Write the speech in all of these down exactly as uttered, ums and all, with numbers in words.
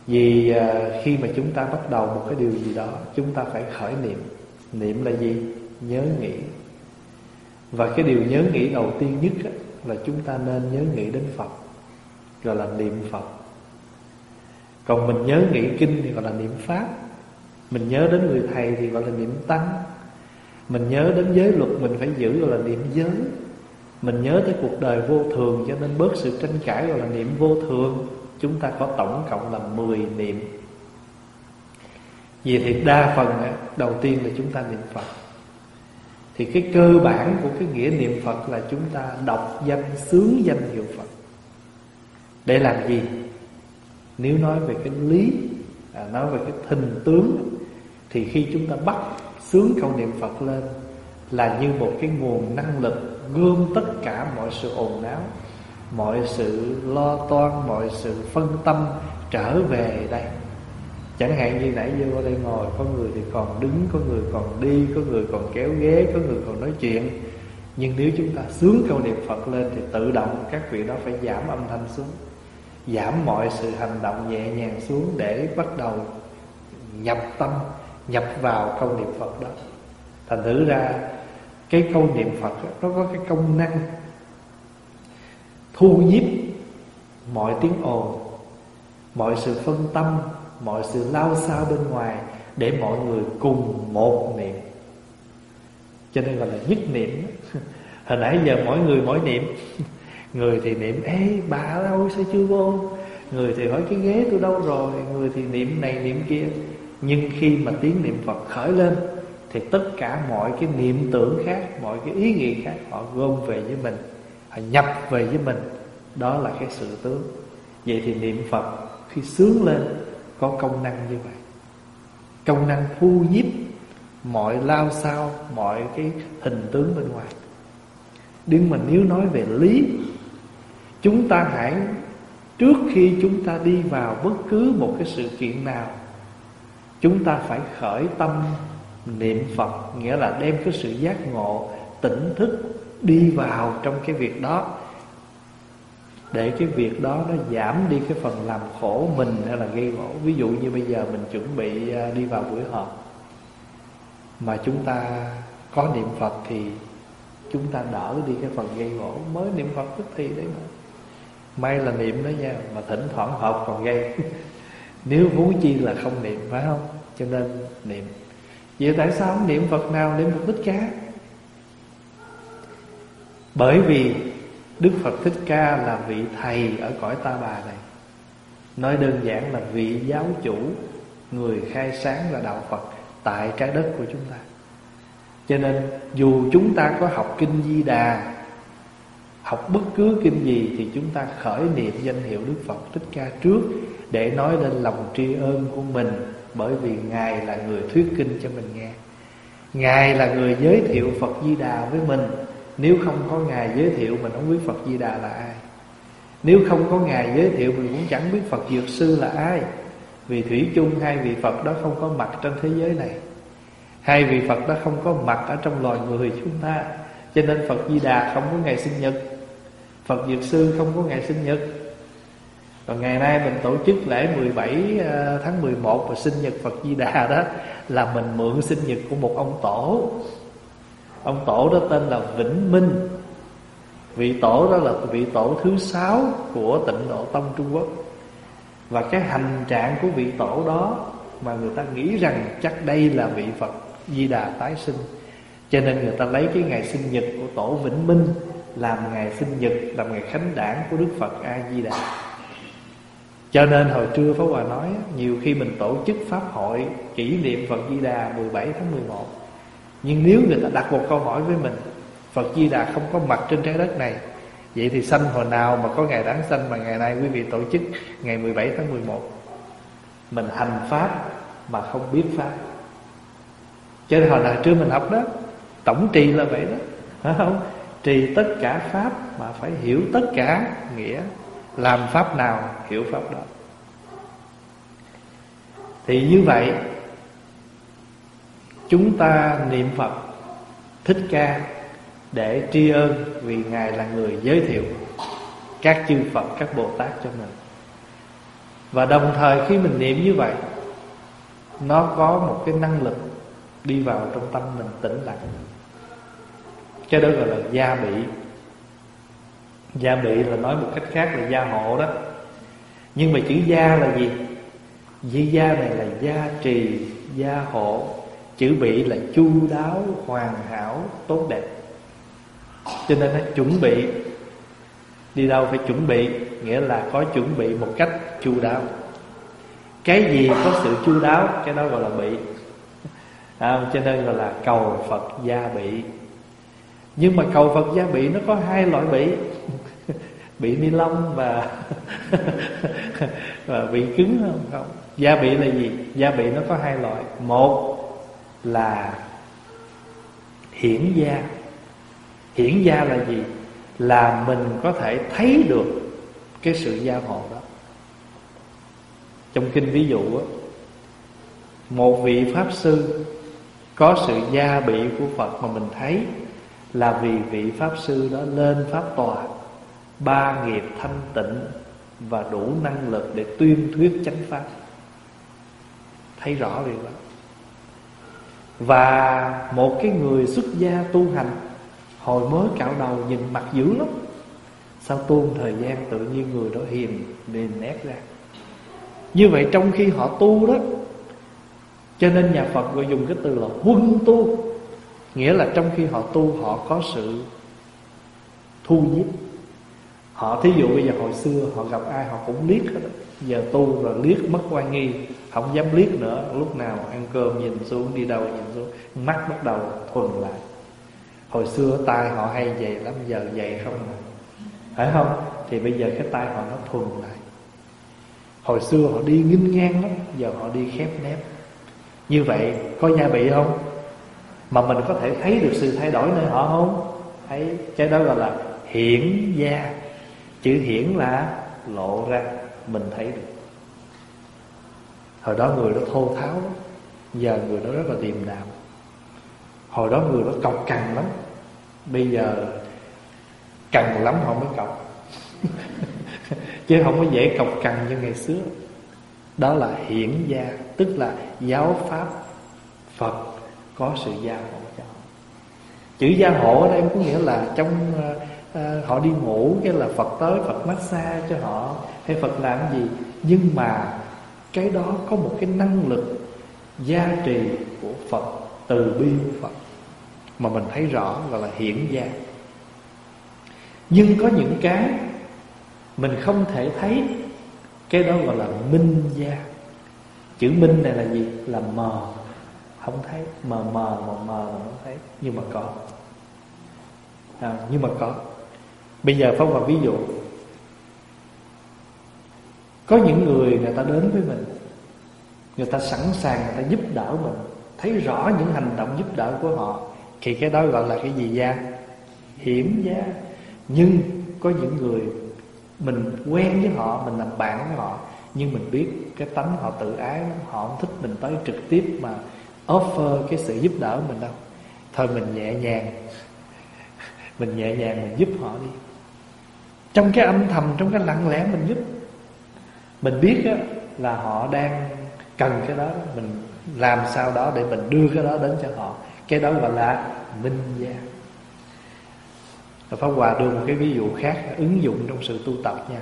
Vì à, khi mà chúng ta bắt đầu một cái điều gì đó, chúng ta phải khởi niệm. Niệm là gì? Nhớ nghĩ. Và cái điều nhớ nghĩ đầu tiên nhất á, là chúng ta nên nhớ nghĩ đến Phật, gọi là niệm Phật. Còn mình nhớ nghĩ kinh thì gọi là niệm Pháp. Mình nhớ đến người thầy thì gọi là niệm Tăng. Mình nhớ đến giới luật mình phải giữ, gọi là niệm giới. Mình nhớ tới cuộc đời vô thường, cho nên bớt sự tranh cãi, gọi là niệm vô thường. Chúng ta có tổng cộng là mười niệm. Vì thì đa phần đầu tiên là chúng ta niệm Phật. Thì cái cơ bản của cái nghĩa niệm Phật là chúng ta đọc danh, xướng danh hiệu Phật. Để làm gì? Nếu nói về cái lý, à, nói về cái hình tướng, thì khi chúng ta bắt xướng câu niệm Phật lên là như một cái nguồn năng lực gom tất cả mọi sự ồn ào, mọi sự lo toan, mọi sự phân tâm trở về đây. Chẳng hạn như nãy giờ ở đây ngồi, có người thì còn đứng, có người còn đi, có người còn kéo ghế, có người còn nói chuyện. Nhưng nếu chúng ta xướng câu niệm Phật lên thì tự động các vị đó phải giảm âm thanh xuống, giảm mọi sự hành động nhẹ nhàng xuống, để bắt đầu nhập tâm, nhập vào câu niệm Phật đó. Thành thử ra cái câu niệm Phật đó, nó có cái công năng thu nhiếp mọi tiếng ồn, mọi sự phân tâm, mọi sự lao xao bên ngoài, để mọi người cùng một niệm. Cho nên gọi là nhất niệm. Hồi nãy giờ mỗi người mỗi niệm. Người thì niệm: ê bà ở đâu sao chưa vô? Người thì hỏi: cái ghế tôi đâu rồi? Người thì niệm này niệm kia. Nhưng khi mà tiếng niệm Phật khởi lên thì tất cả mọi cái niệm tưởng khác, mọi cái ý nghĩ khác, họ gom về với mình, họ nhập về với mình. Đó là cái sự tướng. Vậy thì niệm Phật khi xướng lên có công năng như vậy, công năng thu nhiếp mọi lao xao, mọi cái hình tướng bên ngoài. Nhưng mà nếu nói về lý, chúng ta hãy, trước khi chúng ta đi vào bất cứ một cái sự kiện nào, chúng ta phải khởi tâm niệm Phật. Nghĩa là đem cái sự giác ngộ, tỉnh thức đi vào trong cái việc đó, để cái việc đó nó giảm đi cái phần làm khổ mình hay là gây gổ. Ví dụ như bây giờ mình chuẩn bị đi vào buổi họp, mà chúng ta có niệm Phật thì chúng ta đỡ đi cái phần gây gổ. Mới niệm Phật tức thì đấy mà, may là niệm đó nha, mà thỉnh thoảng họp còn gây. Nếu huống chi là không niệm, phải không? Cho nên niệm. Vậy tại sao không niệm Phật nào, niệm Phật Thích Ca? Bởi vì Đức Phật Thích Ca là vị thầy ở cõi Ta Bà này. Nói đơn giản là vị giáo chủ, người khai sáng là đạo Phật tại trái đất của chúng ta. Cho nên dù chúng ta có học kinh Di Đà, học bất cứ kinh gì, thì chúng ta khởi niệm danh hiệu Đức Phật Thích Ca trước, để nói lên lòng tri ân của mình. Bởi vì Ngài là người thuyết kinh cho mình nghe, Ngài là người giới thiệu Phật Di Đà với mình. Nếu không có Ngài giới thiệu, mình không biết Phật Di Đà là ai. Nếu không có Ngài giới thiệu, mình cũng chẳng biết Phật Dược Sư là ai. Vì thủy chung hai vị Phật đó không có mặt trên thế giới này, hai vị Phật đó không có mặt ở trong loài người chúng ta. Cho nên Phật Di Đà không có ngày sinh nhật, Phật Dược Sư không có ngày sinh nhật. Còn ngày nay mình tổ chức lễ mười bảy tháng mười một và sinh nhật Phật Di Đà đó, là mình mượn sinh nhật của một ông tổ. Ông tổ đó tên là Vĩnh Minh. Vị tổ đó là vị tổ thứ sáu của Tịnh Độ Tông Trung Quốc. Và cái hành trạng của vị tổ đó mà người ta nghĩ rằng chắc đây là vị Phật Di Đà tái sinh. Cho nên người ta lấy cái ngày sinh nhật của tổ Vĩnh Minh làm ngày sinh nhật, làm ngày khánh đản của Đức Phật A Di Đà. Cho nên hồi trưa Pháp Hòa nói, nhiều khi mình tổ chức pháp hội kỷ niệm Phật Di Đà mười bảy tháng mười một, nhưng nếu người ta đặt một câu hỏi với mình, Phật Di Đà không có mặt trên trái đất này, vậy thì sanh hồi nào mà có ngày đản sanh mà ngày nay quý vị tổ chức ngày mười bảy tháng mười một? Mình hành pháp mà không biết pháp. Cho nên hồi nào trưa mình học đó, tổng trì là vậy đó, phải không? Trì tất cả pháp mà phải hiểu tất cả nghĩa. Làm pháp nào hiểu pháp đó. Thì như vậy chúng ta niệm Phật Thích Ca để tri ân, vì Ngài là người giới thiệu các chư Phật, các Bồ Tát cho mình. Và đồng thời khi mình niệm như vậy, nó có một cái năng lực đi vào trong tâm mình tĩnh lặng. Cái đó gọi là gia bị. Gia bị là nói một cách khác là gia hộ đó. Nhưng mà chữ gia là gì? Chữ gia này là gia trì, gia hộ. Chữ bị là chu đáo, hoàn hảo, tốt đẹp. Cho nên nó chuẩn bị. Đi đâu phải chuẩn bị, nghĩa là có chuẩn bị một cách chu đáo. Cái gì có sự chu đáo, cái đó gọi là bị. À, cho nên gọi là cầu Phật gia bị. Nhưng mà cầu Phật gia bị nó có hai loại bị. Bị ni lông và và bị cứng không? Không. Gia bị là gì? Gia bị nó có hai loại. Một là hiển gia. Hiển gia là gì? Là mình có thể thấy được cái sự gia hộ đó. Trong kinh ví dụ đó, một vị Pháp Sư có sự gia bị của Phật mà mình thấy, là vì vị Pháp Sư đó lên Pháp tòa, ba nghiệp thanh tịnh và đủ năng lực để tuyên thuyết chánh pháp. Thấy rõ điều đó. Và một cái người xuất gia tu hành, hồi mới cạo đầu nhìn mặt dữ lắm, sau tu một thời gian tự nhiên người đó hiền liền nét ra. Như vậy trong khi họ tu đó, cho nên nhà Phật gọi dùng cái từ là huân tu. Nghĩa là trong khi họ tu, họ có sự thu nhiếp. Họ thí dụ bây giờ hồi xưa họ gặp ai họ cũng liếc hết. Giờ tu rồi liếc mất oai nghi, không dám liếc nữa. Lúc nào ăn cơm nhìn xuống, đi đâu nhìn xuống, mắt bắt đầu thuần lại. Hồi xưa tai họ hay dày lắm, giờ dày không à. Phải không? Thì bây giờ cái tai họ nó thuần lại. Hồi xưa họ đi nghênh ngang lắm, giờ họ đi khép nép. Như vậy có gia bị không? Mà mình có thể thấy được sự thay đổi nơi họ không? Thấy. Cái đó gọi là hiển gia. Chữ hiển là lộ ra, mình thấy được. Hồi đó người đó thô tháo lắm, giờ người đó rất là điềm đạm. Hồi đó người đó cọc cằn lắm, bây giờ cằn lắm họ mới cọc. Chứ không có dễ cọc cằn như ngày xưa. Đó là hiển gia, tức là giáo pháp Phật có sự gia hộ cho họ. Chữ gia hộ ở đây có nghĩa là trong uh, họ đi ngủ cái là Phật tới, Phật massage cho họ, hay Phật làm gì. Nhưng mà cái đó có một cái năng lực gia trì của Phật, từ bi của Phật mà mình thấy rõ, gọi là hiển gia. Nhưng có những cái mình không thể thấy, cái đó gọi là minh gia. Chữ minh này là gì? Là mờ, không thấy, mờ mờ mờ mờ mà không thấy, nhưng mà có. À, nhưng mà có. Bây giờ Pháp Hòa ví dụ, có những người người ta đến với mình, người ta sẵn sàng người ta giúp đỡ mình, thấy rõ những hành động giúp đỡ của họ, thì cái đó gọi là cái gì gia? Hiển gia. Nhưng có những người mình quen với họ, mình làm bạn với họ, nhưng mình biết cái tánh họ tự ái lắm, họ không thích mình tới trực tiếp mà offer cái sự giúp đỡ mình đâu. Thôi mình nhẹ nhàng, mình nhẹ nhàng mình giúp họ đi. Trong cái âm thầm, trong cái lặng lẽ mình giúp. Mình biết á, là họ đang cần cái đó, mình làm sao đó để mình đưa cái đó đến cho họ. Cái đó gọi là minh gia. Và Pháp Hòa đưa một cái ví dụ khác ứng dụng trong sự tu tập nha.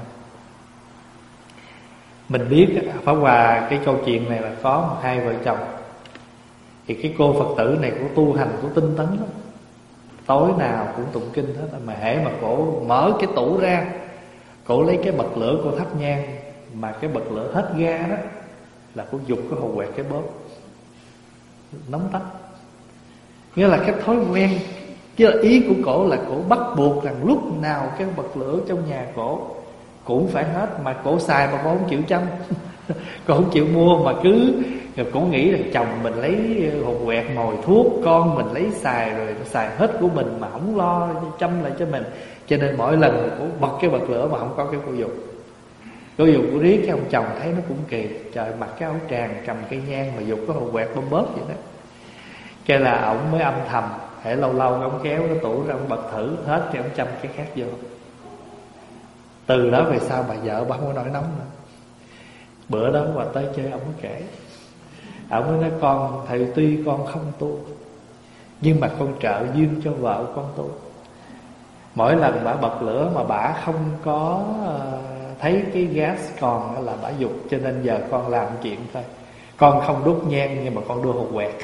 Mình biết Pháp Hòa cái câu chuyện này là có một hai vợ chồng. Thì cái cô Phật tử này cũng tu hành, cũng tinh tấn lắm, tối nào cũng tụng kinh hết. Mà hễ mà cổ mở cái tủ ra, cổ lấy cái bật lửa cô thắp nhang, mà cái bật lửa hết ga đó là cô giục cái hồ quẹt cái bóp, nóng tách. Nghĩa là cái thói quen, chứ là ý của cổ là cổ bắt buộc rằng lúc nào cái bật lửa trong nhà cổ cũng phải hết. Mà cổ xài mà cổ không chịu chăm. Cổ không chịu mua mà cứ rồi cổ nghĩ là chồng mình lấy hột quẹt mồi thuốc, con mình lấy xài rồi xài hết của mình mà không lo chăm lại cho mình. Cho nên mỗi lần cổ bật cái bật lửa mà không có cái cô dục, cô dục của riết cái ông chồng thấy nó cũng kỳ. Trời, mặc cái áo tràng cầm cây nhang mà dục cái hột quẹt bơm bớt vậy đó. Cái là ổng mới âm thầm, hễ lâu lâu ông kéo cái tủ ra ông bật thử hết thì ông chăm cái khác vô. Từ đó về sau bà vợ bà không có nổi nóng nữa. Bữa đó Hòa tới chơi, ông mới kể, ông mới nói con thầy tuy con không tu, nhưng mà con trợ duyên cho vợ con tu. Mỗi lần bả bật lửa mà bả không có uh, thấy cái gas còn là bả giục, cho nên giờ con làm chuyện thôi. Con không đốt nhang nhưng mà con đưa hột quẹt.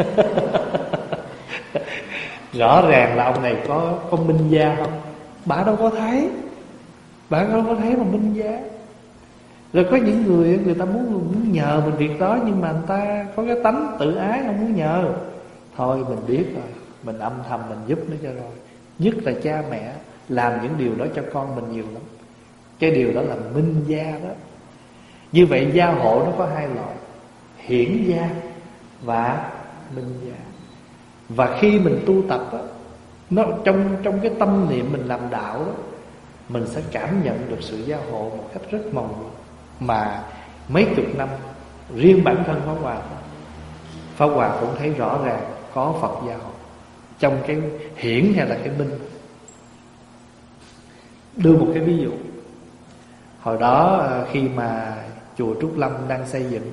Rõ ràng là ông này có có minh gia không? Bả đâu có thấy, bả đâu có thấy mà minh gia. Rồi có những người người ta muốn muốn nhờ mình việc đó, nhưng mà người ta có cái tánh tự ái không muốn nhờ. Thôi mình biết rồi, mình âm thầm mình giúp nó cho rồi. Nhất là cha mẹ làm những điều đó cho con mình nhiều lắm. Cái điều đó là minh gia đó. Như vậy gia hộ nó có hai loại, hiển gia và minh gia. Và khi mình tu tập đó, nó trong trong cái tâm niệm mình làm đạo đó, mình sẽ cảm nhận được sự gia hộ một cách rất mong manh. Mà mấy chục năm riêng bản thân Pháp Hòa, Pháp Hòa cũng thấy rõ ràng có Phật gia hộ trong cái hiển hay là cái minh. Đưa một cái ví dụ. Hồi đó khi mà chùa Trúc Lâm đang xây dựng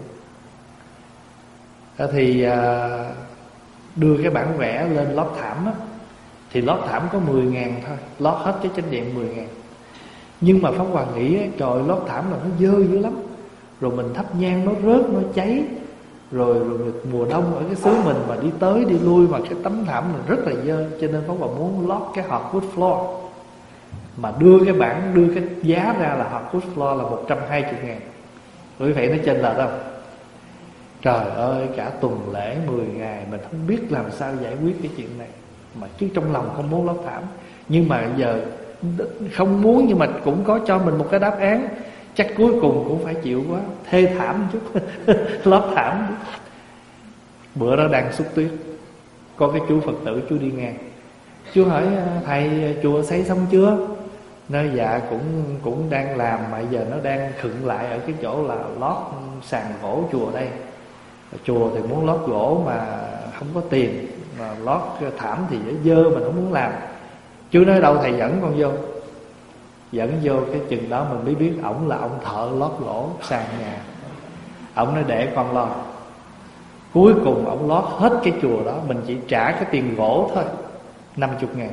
thì đưa cái bản vẽ lên lót thảm á, thì lót thảm có mười ngàn thôi, lót hết cái chánh điện mười ngàn. Nhưng mà Pháp Hòa nghĩ trời, lót thảm là nó dơ dữ lắm, rồi mình thắp nhang nó rớt, nó cháy. Rồi, rồi mùa đông ở cái xứ mình mà đi tới đi lui mà cái tấm thảm này rất là dơ. Cho nên Pháp Hòa muốn lót cái hardwood floor. Mà đưa cái bản, đưa cái giá ra là hardwood floor là một trăm hai mươi ngàn. Quý vị nói trên là đâu? Trời ơi, cả tuần lễ mười ngày mình không biết làm sao giải quyết cái chuyện này. Mà chứ trong lòng không muốn lót thảm. Nhưng mà giờ không muốn, nhưng mà cũng có cho mình một cái đáp án. Chắc cuối cùng cũng phải chịu quá, thê thảm chút. Lót thảm. Bữa đó đang xúc tuyết, có cái chú Phật tử chú đi ngang. Chú hỏi thầy chùa xây xong chưa? Nói dạ cũng cũng đang làm, mà giờ nó đang khựng lại ở cái chỗ là lót sàn gỗ chùa đây. Chùa thì muốn lót gỗ mà không có tiền, mà lót thảm thì dơ mình không muốn làm. Chú nói đâu thầy dẫn con vô. Dẫn vô cái chừng đó mình mới biết ổng là ông thợ lót gỗ sàn nhà. Ổng nói để con lo. Cuối cùng ổng lót hết cái chùa đó, mình chỉ trả cái tiền gỗ thôi, năm mươi ngàn.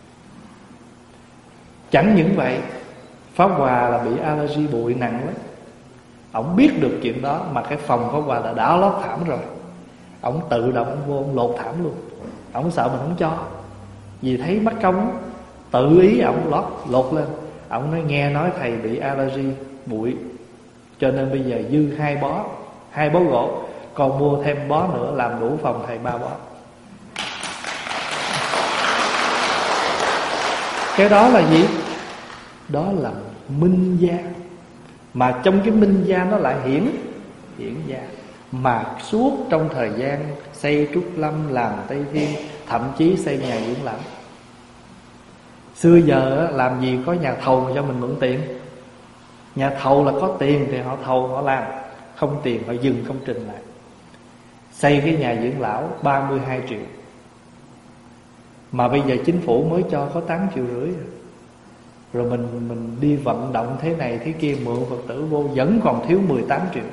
Chẳng những vậy, Pháp Hòa là bị allergy bụi nặng lắm. Ổng biết được chuyện đó mà cái phòng Pháp Hòa đã đã lót thảm rồi. Ổng tự động ổng vô ổng lột thảm luôn. Ổng sợ mình không cho, vì thấy mất công, tự ý ổng lót lột lên. Ổng nói nghe nói thầy bị allergy bụi, cho nên bây giờ dư hai bó, hai bó gỗ, còn mua thêm bó nữa làm đủ phòng thầy ba bó. Cái đó là gì? Đó là minh gia. Mà trong cái minh gia nó lại hiển hiển gia. Mà suốt trong thời gian xây Trúc Lâm, làm Tây Thiên, thậm chí xây nhà dưỡng lão. Xưa giờ làm gì có nhà thầu mà cho mình mượn tiền. Nhà thầu là có tiền thì họ thầu họ làm, không tiền họ dừng công trình lại. Xây cái nhà dưỡng lão ba mươi hai triệu, mà bây giờ chính phủ mới cho có tám triệu rưỡi. Rồi mình mình đi vận động thế này thế kia, mượn Phật tử vô vẫn còn thiếu mười tám triệu.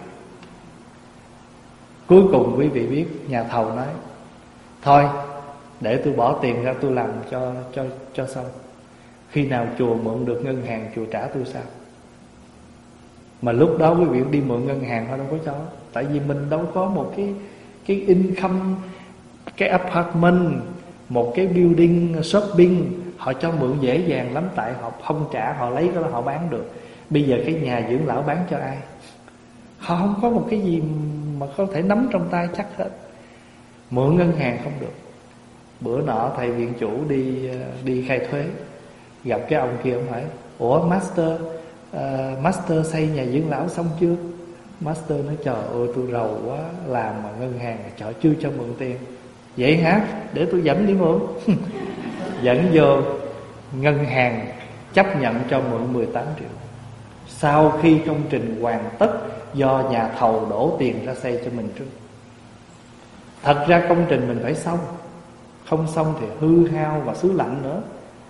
Cuối cùng quý vị biết nhà thầu nói thôi để tôi bỏ tiền ra tôi làm cho cho cho xong. Khi nào chùa mượn được ngân hàng chùa trả tôi sao? Mà lúc đó quý vị đi mượn ngân hàng họ đâu có cho. Tại vì mình đâu có một cái cái income, cái apartment, một cái building shopping. Họ cho mượn dễ dàng lắm, tại họ không trả, họ lấy cái đó họ bán được. Bây giờ cái nhà dưỡng lão bán cho ai? Họ không có một cái gì mà có thể nắm trong tay chắc hết. Mượn ngân hàng không được. Bữa nọ thầy viện chủ đi đi khai thuế, gặp cái ông kia, ông hỏi ủa master uh, master xây nhà dưỡng lão xong chưa? Master nói trời ơi tôi rầu quá, làm mà ngân hàng trời chưa cho mượn tiền. Vậy hả? Để tôi dẫn đi mượn. Dẫn vô ngân hàng chấp nhận cho mượn mười tám triệu. Sau khi công trình hoàn tất, do nhà thầu đổ tiền ra xây cho mình trước. Thật ra công trình mình phải xong, không xong thì hư hao và xứ lạnh nữa.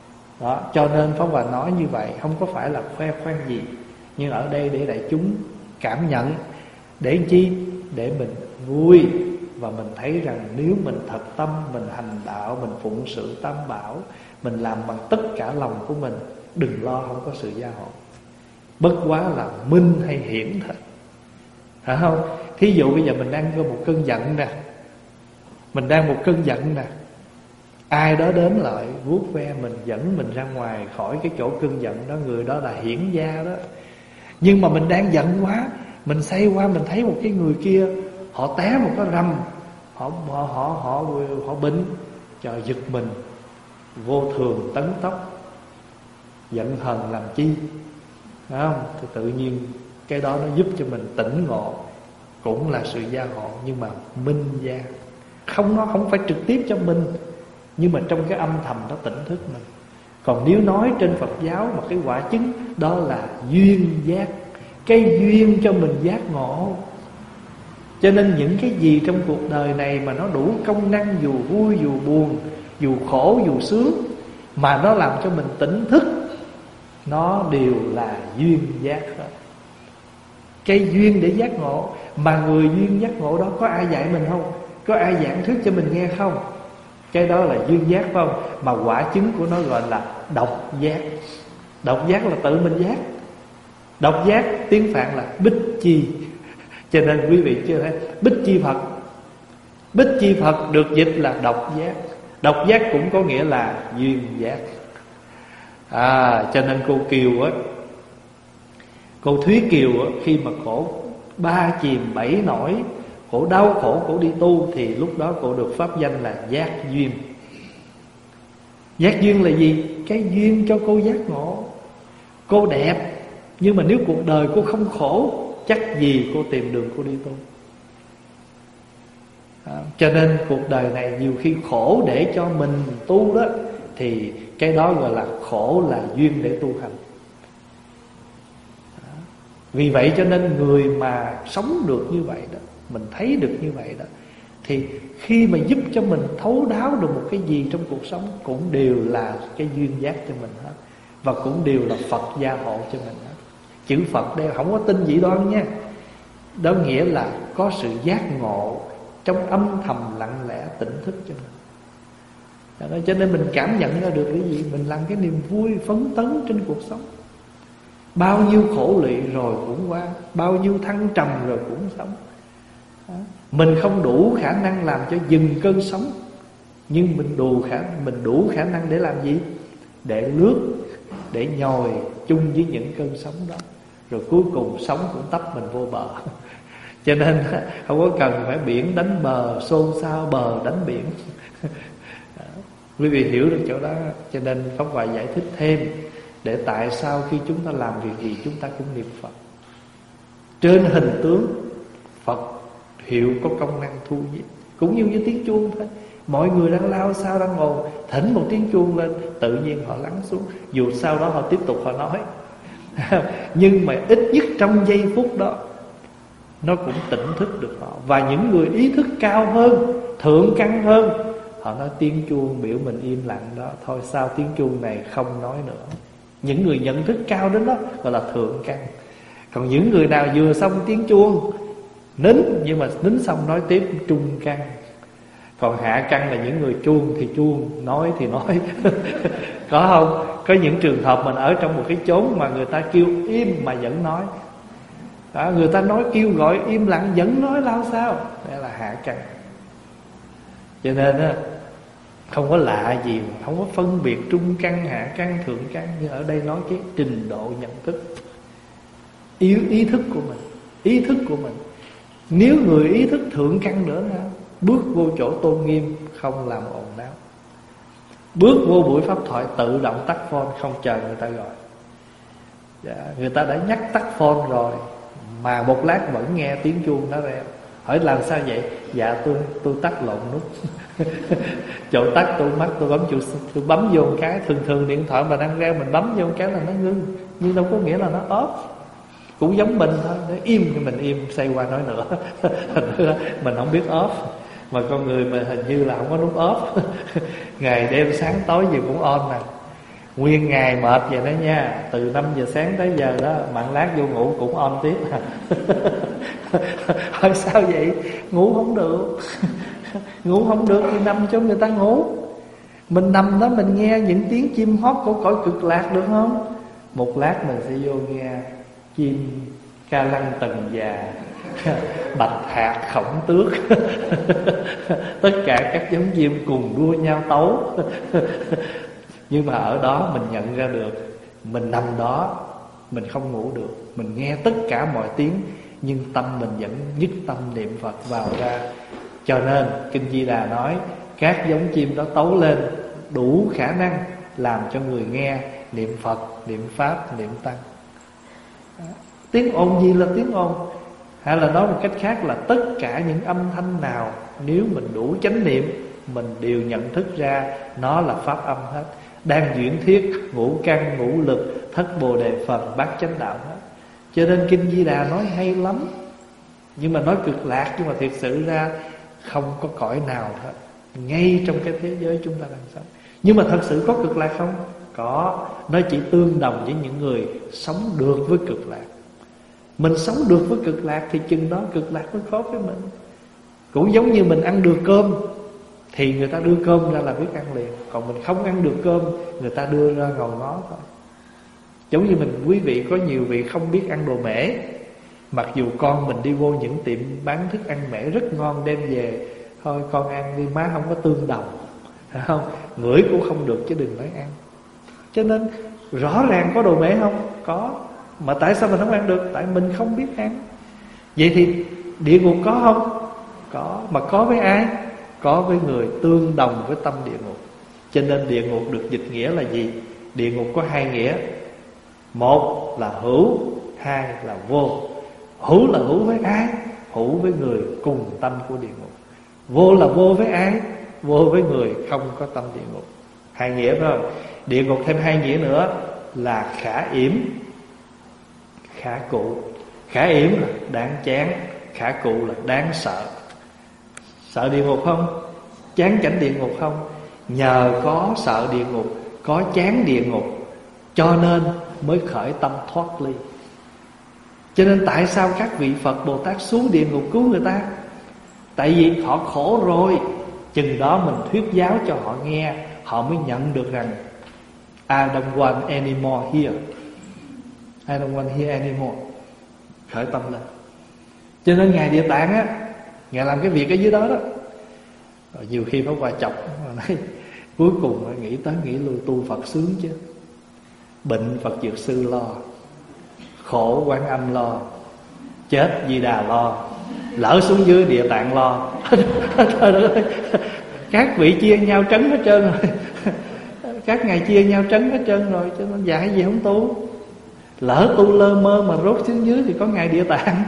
Đó, cho nên Pháp Hòa nói như vậy không có phải là khoe khoang gì, nhưng ở đây để đại chúng cảm nhận. Để chi? Để mình vui. Và mình thấy rằng nếu mình thật tâm, mình hành đạo, mình phụng sự tam bảo, mình làm bằng tất cả lòng của mình, đừng lo không có sự gia hộ. Bất quá là minh hay hiển thôi, phải không? Thí dụ bây giờ mình đang có một cơn giận nè, mình đang một cơn giận nè, ai đó đến lại vuốt ve mình, dẫn mình ra ngoài khỏi cái chỗ cơn giận đó, người đó là hiển gia đó. Nhưng mà mình đang giận quá, mình xoay qua mình thấy một cái người kia, họ té một cái rầm, họ họ họ họ, họ bệnh, trời, giật mình, vô thường tấn tốc, giận hờn làm chi, phải không? Thì tự nhiên cái đó nó giúp cho mình tỉnh ngộ, cũng là sự gia hộ, nhưng mà minh gia. Không, nó không phải trực tiếp cho mình, nhưng mà trong cái âm thầm nó tỉnh thức mình. Còn nếu nói trên Phật giáo mà cái quả chứng, đó là duyên giác, cái duyên cho mình giác ngộ. Cho nên những cái gì trong cuộc đời này mà nó đủ công năng, dù vui dù buồn, dù khổ dù sướng, mà nó làm cho mình tỉnh thức, nó đều là duyên giác hết. Cái duyên để giác ngộ. Mà người duyên giác ngộ đó có ai dạy mình không? Có ai giảng thuyết cho mình nghe không? Cái đó là duyên giác, phải không? Mà quả chứng của nó gọi là độc giác. Độc giác là tự mình giác. Độc giác tiếng Phạn là bích chi. Cho nên quý vị chưa thấy bích chi Phật. Bích chi Phật được dịch là độc giác. Độc giác cũng có nghĩa là duyên giác. À, cho nên cô Kiều á, cô Thúy Kiều á, khi mà cổ ba chìm bảy nổi, cổ đau khổ, cổ đi tu, thì lúc đó cổ được pháp danh là giác duyên. Giác duyên là gì? Cái duyên cho cô giác ngộ. Cô đẹp, nhưng mà nếu cuộc đời cô không khổ, chắc gì cô tìm đường cô đi tu. À, cho nên cuộc đời này nhiều khi khổ để cho mình tu đó, thì cái đó gọi là khổ là duyên để tu hành. À, vì vậy cho nên người mà sống được như vậy đó, mình thấy được như vậy đó, thì khi mà giúp cho mình thấu đáo được một cái gì trong cuộc sống, cũng đều là cái duyên giác cho mình hết, và cũng đều là Phật gia hộ cho mình hết. Chữ Phật đây không có tin dị đoan nha. Đó nghĩa là có sự giác ngộ trong âm thầm lặng lẽ tỉnh thức cho mình. Đó, cho nên mình cảm nhận ra được cái gì, mình làm cái niềm vui phấn tấn trên cuộc sống. Bao nhiêu khổ lụy rồi cũng qua, bao nhiêu thăng trầm rồi cũng sống. Đó. Mình không đủ khả năng làm cho dừng cơn sóng, nhưng mình đủ khả mình đủ khả năng để làm gì? Để lướt, để nhồi chung với những cơn sóng đó, rồi cuối cùng sóng cũng tấp mình vô bờ. Cho nên không có cần phải biển đánh bờ, xôn xao bờ đánh biển. Quý vị hiểu được chỗ đó. Cho nên Pháp Hòa giải thích thêm, để tại sao khi chúng ta làm việc gì chúng ta cũng niệm Phật. Trên hình tướng Phật hiệu có công năng thu nhiếp, cũng như với tiếng chuông thôi. Mọi người đang lao sao đang ồn, thỉnh một tiếng chuông lên, tự nhiên họ lắng xuống. Dù sau đó họ tiếp tục họ nói, nhưng mà ít nhất trong giây phút đó nó cũng tỉnh thức được họ. Và những người ý thức cao hơn, thượng căn hơn, họ nói tiếng chuông biểu mình im lặng đó, thôi sau tiếng chuông này không nói nữa. Những người nhận thức cao đến đó gọi là thượng căn. Còn những người nào vừa xong tiếng chuông nín, nhưng mà nín xong nói tiếp, trung căn. Còn hạ căn là những người chuông thì chuông, nói thì nói. Có không? Có những trường hợp mình ở trong một cái chốn mà người ta kêu im mà vẫn nói đó, người ta nói kêu gọi im lặng vẫn nói lao sao, đây là hạ căn. Cho nên á, không có lạ gì, không có phân biệt trung căn, hạ căn, thượng căn. Nhưng ở đây nói cái trình độ nhận thức, ý, ý thức của mình. Ý thức của mình. Nếu người ý thức thượng căn nữa ha, bước vô chỗ tôn nghiêm không làm ồn náo, bước vô buổi pháp thoại tự động tắt phone, không chờ người ta gọi. Dạ, người ta đã nhắc tắt phone rồi mà một lát vẫn nghe tiếng chuông nó reo. Hỏi làm sao vậy? Dạ tôi tôi tắt lộn nút. Chỗ tắt tôi mắc, tôi bấm chuột, tôi bấm vô một cái. Thường thường điện thoại mà đang reo mình bấm vô một cái là nó ngưng, nhưng đâu có nghĩa là nó off. Cũng giống mình thôi, nó im thì mình im, xoay qua nói nữa. Mình không biết off. Mà con người mà hình như là không có nút off. Ngày đêm sáng tối gì cũng on nè. Nguyên ngày mệt vậy đó nha. Từ năm giờ sáng tới giờ đó, mặn lát vô ngủ cũng on tiếp. Hỏi sao vậy? Ngủ không được. Ngủ không được thì nằm cho người ta ngủ. Mình nằm đó mình nghe những tiếng chim hót của cõi cực lạc được không? Một lát mình sẽ vô nghe chim ca lăng tần già, bạch hạc khổng tước. Tất cả các giống chim cùng đua nhau tấu. Nhưng mà ở đó mình nhận ra được, mình nằm đó mình không ngủ được. Mình nghe tất cả mọi tiếng, nhưng tâm mình vẫn nhất tâm niệm Phật vào ra. Cho nên Kinh Di Đà nói các giống chim đó tấu lên đủ khả năng làm cho người nghe niệm Phật, niệm Pháp, niệm Tăng. Tiếng ồn gì là tiếng ồn? Hay là nói một cách khác là tất cả những âm thanh nào, nếu mình đủ chánh niệm, mình đều nhận thức ra nó là pháp âm hết. Đang chuyển thiết, ngũ căn, ngũ lực, thất bồ đề phần, bát chánh đạo hết. Cho nên Kinh Di Đà nói hay lắm. Nhưng mà nói cực lạc, nhưng mà thiệt sự ra không có cõi nào hết, ngay trong cái thế giới chúng ta đang sống. Nhưng mà thật sự có cực lạc không? Có. Nó chỉ tương đồng với những người sống được với cực lạc. Mình sống được với cực lạc thì chừng đó cực lạc mới khó với mình. Cũng giống như mình ăn được cơm thì người ta đưa cơm ra là biết ăn liền. Còn mình không ăn được cơm, người ta đưa ra ngồi ngó thôi. Giống như mình, quý vị có nhiều vị không biết ăn đồ mẻ. Mặc dù con mình đi vô những tiệm bán thức ăn mẻ rất ngon đem về, thôi con ăn đi má, không có tương đồng, phải không? Ngửi cũng không được chứ đừng nói ăn. Cho nên rõ ràng có đồ mẻ không? Có. Mà tại sao mình không ăn được? Tại mình không biết ăn. Vậy thì địa ngục có không? Có. Mà có với ai? Có với người tương đồng với tâm địa ngục. Cho nên địa ngục được dịch nghĩa là gì? Địa ngục có hai nghĩa. Một là hữu, hai là vô. Hữu là hữu với ai? Hữu với người cùng tâm của địa ngục. Vô là vô với ai? Vô với người không có tâm địa ngục. Hai nghĩa phải không? Địa ngục thêm hai nghĩa nữa là khả yểm, khả cụ. Khả yểm là đáng chán, khả cụ là đáng sợ. Sợ địa ngục không? Chán cảnh địa ngục không? Nhờ có sợ địa ngục, có chán địa ngục, cho nên mới khởi tâm thoát ly. Cho nên tại sao các vị Phật Bồ Tát xuống địa ngục cứu người ta? Tại vì họ khổ rồi. Chừng đó mình thuyết giáo cho họ nghe, họ mới nhận được rằng I don't want anymore here, I don't want here anymore. Khởi tâm lên. Cho nên Ngài Địa Tạng á, Ngài làm cái việc ở dưới đó đó. Rồi nhiều khi Pháp Hòa chọc nói, cuối cùng nghĩ tới nghĩ lui, tu Phật sướng chứ. Bệnh Phật Dược Sư lo, khổ Quan Âm lo, chết Di Đà lo, lỡ xuống dưới Địa Tạng lo. Trời ơi, các vị chia nhau trấn hết trơn rồi. Các ngài chia nhau trấn hết trơn rồi, cho nên dạy gì không tu. Lỡ tu lơ mơ mà rốt xuống dưới thì có ngài Địa Tạng.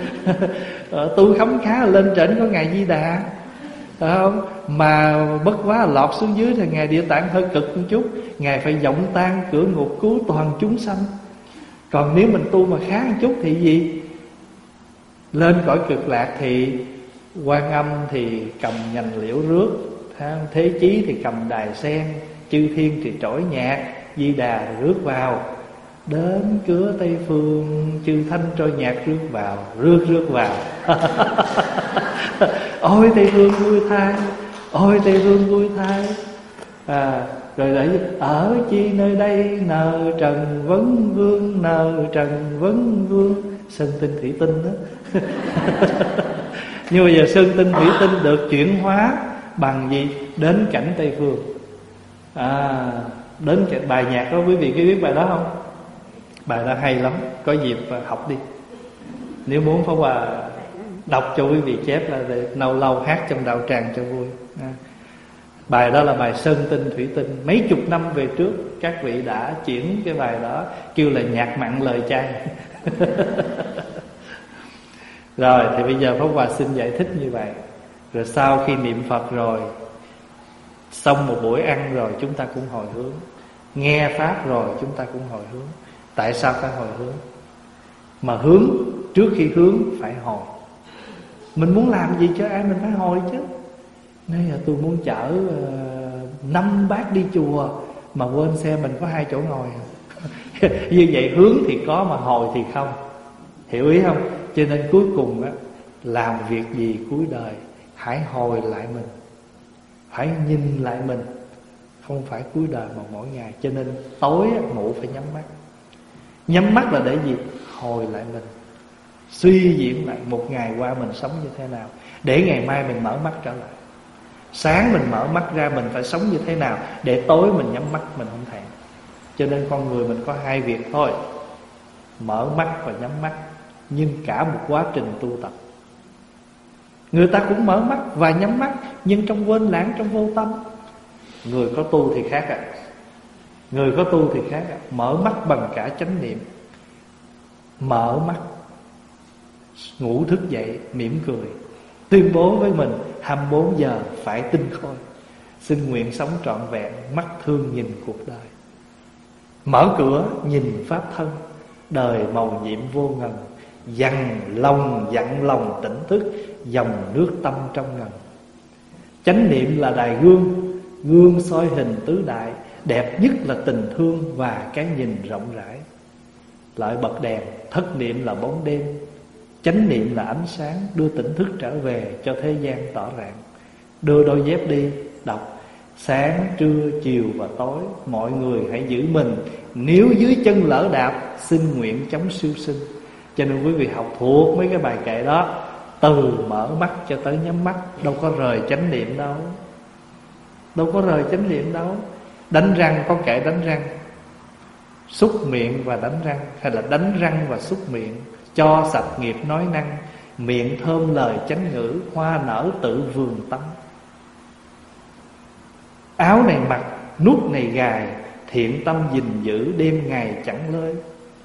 Tu khấm khá lên trển có ngài Di Đà, phải không? Mà bất quá lọt xuống dưới thì ngài Địa Tạng hơi cực một chút, ngài phải vọng tan cửa ngục cứu toàn chúng sanh. Còn nếu mình tu mà khá một chút thì gì? Lên cõi cực lạc thì Quan Âm thì cầm nhành liễu rước, Thế Chí thì cầm đài sen, chư thiên thì trỗi nhạc, Di Đà rước vào. Đến cửa Tây Phương, chư thanh trôi nhạc rước vào, rước rước vào. Ôi Tây Phương vui thay, ôi Tây Phương vui thay. À, rồi lại ở chi nơi đây nợ trần vấn vương, nợ trần vấn vương. Sơn tinh thủy tinh đó. Nhưng bây giờ sơn tinh thủy tinh được chuyển hóa bằng gì? Đến cảnh Tây Phương. À, đến cảnh bài nhạc đó, quý vị có biết bài đó không? Bài đó hay lắm, có dịp học đi. Nếu muốn Pháp Hòa đọc cho quý vị chép là để lâu lâu hát trong đạo tràng cho vui. À, bài đó là bài Sơn Tinh Thủy Tinh. Mấy chục năm về trước các vị đã chuyển cái bài đó, kêu là nhạc mặn lời chay. Rồi thì bây giờ Pháp Hòa xin giải thích như vậy. Rồi sau khi niệm Phật rồi, xong một buổi ăn rồi, chúng ta cũng hồi hướng. Nghe Pháp rồi chúng ta cũng hồi hướng. Tại sao phải hồi hướng? Mà hướng, trước khi hướng phải hồi. Mình muốn làm gì cho ai mình phải hồi chứ. Nói là tôi muốn chở uh, năm bác đi chùa, mà quên xe mình có hai chỗ ngồi. Như vậy hướng thì có mà hồi thì không. Hiểu ý không? Cho nên cuối cùng á, làm việc gì cuối đời hãy hồi lại mình, phải nhìn lại mình, không phải cuối đời mà mỗi ngày. Cho nên tối á, ngủ phải nhắm mắt. Nhắm mắt là để gì? Hồi lại mình, suy diễn lại một ngày qua mình sống như thế nào, để ngày mai mình mở mắt trở lại. Sáng mình mở mắt ra mình phải sống như thế nào, để tối mình nhắm mắt mình không thèm. Cho nên con người mình có hai việc thôi, mở mắt và nhắm mắt, nhưng cả một quá trình tu tập. Người ta cũng mở mắt và nhắm mắt, nhưng trong quên lãng, trong vô tâm. Người có tu thì khác ạ. À. Người có tu thì khác ạ. À. Mở mắt bằng cả chánh niệm. Mở mắt, ngủ thức dậy mỉm cười, tuyên bố với mình hai mươi bốn giờ phải tinh khôi, xin nguyện sống trọn vẹn, mắt thương nhìn cuộc đời. Mở cửa nhìn pháp thân, đời màu nhiệm vô ngần, dằn lòng dặn lòng tỉnh thức, dòng nước tâm trong ngần. Chánh niệm là đài gương, gương soi hình tứ đại, đẹp nhất là tình thương và cái nhìn rộng rãi. Lại bật đèn, thất niệm là bóng đêm, chánh niệm là ánh sáng, đưa tỉnh thức trở về cho thế gian tỏ rạng. Đưa đôi dép đi, đọc sáng, trưa, chiều và tối, mọi người hãy giữ mình, nếu dưới chân lỡ đạp, xin nguyện chống siêu sinh. Cho nên quý vị học thuộc mấy cái bài kệ đó, từ mở mắt cho tới nhắm mắt, đâu có rời chánh niệm đâu. Đâu có rời chánh niệm đâu. Đánh răng có kệ đánh răng, xúc miệng và đánh răng, hay là đánh răng và xúc miệng, cho sạch nghiệp nói năng, miệng thơm lời chánh ngữ, hoa nở tự vườn tâm. Áo này mặc, nút này gài, thiện tâm gìn giữ, đêm ngày chẳng lơi.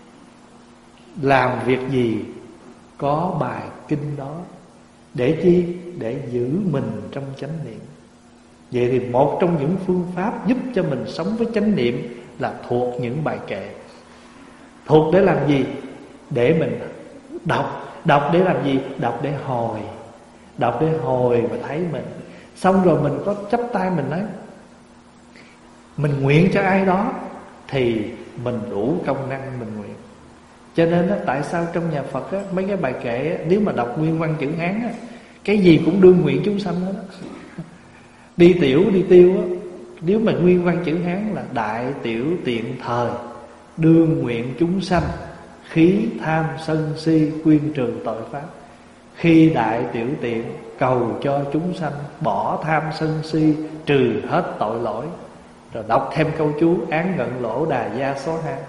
Làm việc gì có bài kinh đó, để chi? Để giữ mình trong chánh niệm. Vậy thì một trong những phương pháp giúp cho mình sống với chánh niệm là thuộc những bài kệ. Thuộc để làm gì? Để mình đọc. Đọc để làm gì? Đọc để hồi. Đọc để hồi và thấy mình. Xong rồi mình có chắp tay mình nói, mình nguyện cho ai đó thì mình đủ công năng mình nguyện. Cho nên á, tại sao trong nhà Phật á, mấy cái bài kệ á, nếu mà đọc nguyên văn chữ Hán á, cái gì cũng đương nguyện chúng sanh hết á. Đi tiểu đi tiêu á, nếu mà nguyên văn chữ Hán là đại tiểu tiện thời, đương nguyện chúng sanh, khí tham sân si khuyên trừ tội pháp. Khi đại tiểu tiện cầu cho chúng sanh, bỏ tham sân si, trừ hết tội lỗi. Rồi đọc thêm câu chú án ngận lỗ đà gia số hai.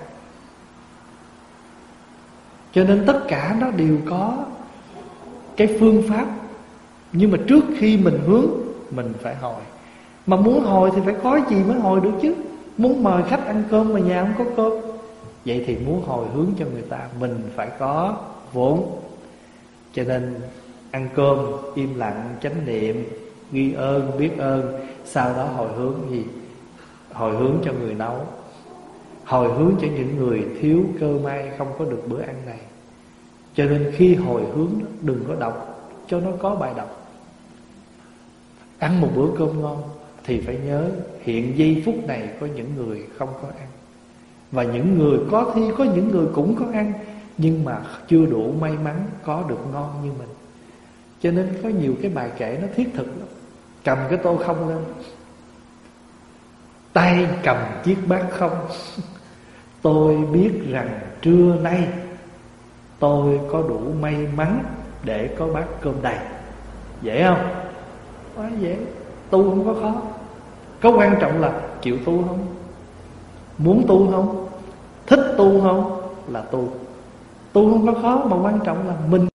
Cho nên tất cả nó đều có cái phương pháp. Nhưng mà trước khi mình hướng, mình phải hồi. Mà muốn hồi thì phải có gì mới hồi được chứ. Muốn mời khách ăn cơm mà nhà không có cơm, vậy thì muốn hồi hướng cho người ta, mình phải có vốn. Cho nên ăn cơm im lặng chánh niệm, ghi ơn biết ơn, sau đó hồi hướng gì? Hồi hướng cho người nấu, hồi hướng cho những người thiếu cơ may không có được bữa ăn này. Cho nên khi hồi hướng đừng có đọc cho nó có bài đọc. Ăn một bữa cơm ngon thì phải nhớ hiện giây phút này có những người không có ăn, và những người có thi có những người cũng có ăn, nhưng mà chưa đủ may mắn có được ngon như mình. Cho nên có nhiều cái bài kệ nó thiết thực lắm. Cầm cái tô không lên, tay cầm chiếc bát không. Tôi biết rằng trưa nay tôi có đủ may mắn để có bát cơm đầy. Dễ không? Quá dễ. Tu không có khó. Có quan trọng là chịu tu không, muốn tu không, thích tu không là tu. Tu không có khó, mà quan trọng là mình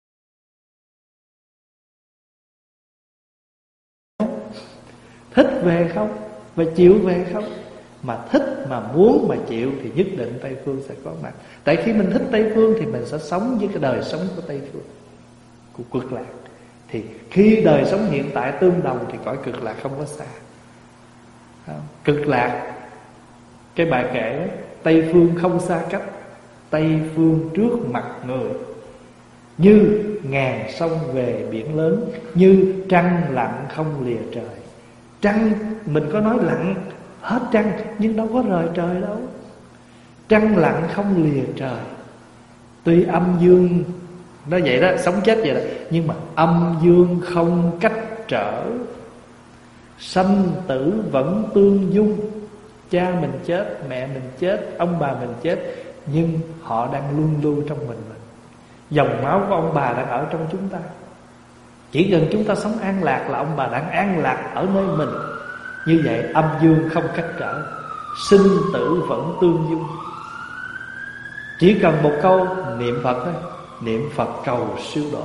thích về không và chịu về không. Mà thích, mà muốn, mà chịu thì nhất định Tây Phương sẽ có mặt. Tại khi mình thích Tây Phương thì mình sẽ sống với cái đời sống của Tây Phương, của cực lạc. Thì khi đời sống hiện tại tương đồng thì cõi cực lạc không có xa. Không? Cực lạc, cái bài kệ đó, Tây Phương không xa cách, Tây Phương trước mặt người, như ngàn sông về biển lớn, như trăng lặng không lìa trời. Trăng mình có nói lặng, hết trăng nhưng đâu có rời trời đâu. Trăng lặng không lìa trời. Tuy âm dương nó vậy đó, sống chết vậy đó, nhưng mà âm dương không cách trở. Sanh tử vẫn tương dung. Cha mình chết, mẹ mình chết, ông bà mình chết, nhưng họ đang luân lưu trong mình mình. Dòng máu của ông bà đang ở trong chúng ta. Chỉ cần chúng ta sống an lạc là ông bà đang an lạc ở nơi mình. Như vậy âm dương không cách trở, sinh tử vẫn tương dung. Chỉ cần một câu niệm Phật thôi, niệm Phật cầu siêu độ.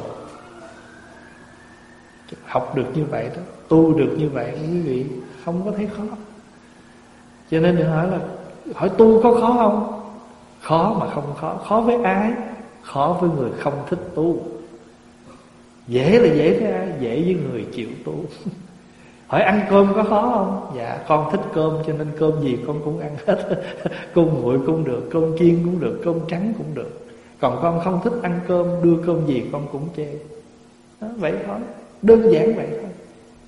Học được như vậy đó, tu được như vậy quý vị không có thấy khó. Cho nên đừng hỏi là hỏi tu có khó không? Khó mà không khó. Khó với ai? Khó với người không thích tu. Dễ là dễ với ai? Dễ với người chịu tu. Hỏi ăn cơm có khó không? Dạ con thích cơm cho nên cơm gì con cũng ăn hết. Cơm nguội cũng được, cơm chiên cũng được, cơm trắng cũng được. Còn con không thích ăn cơm, đưa cơm gì con cũng chê. Đó, vậy thôi, đơn giản vậy thôi.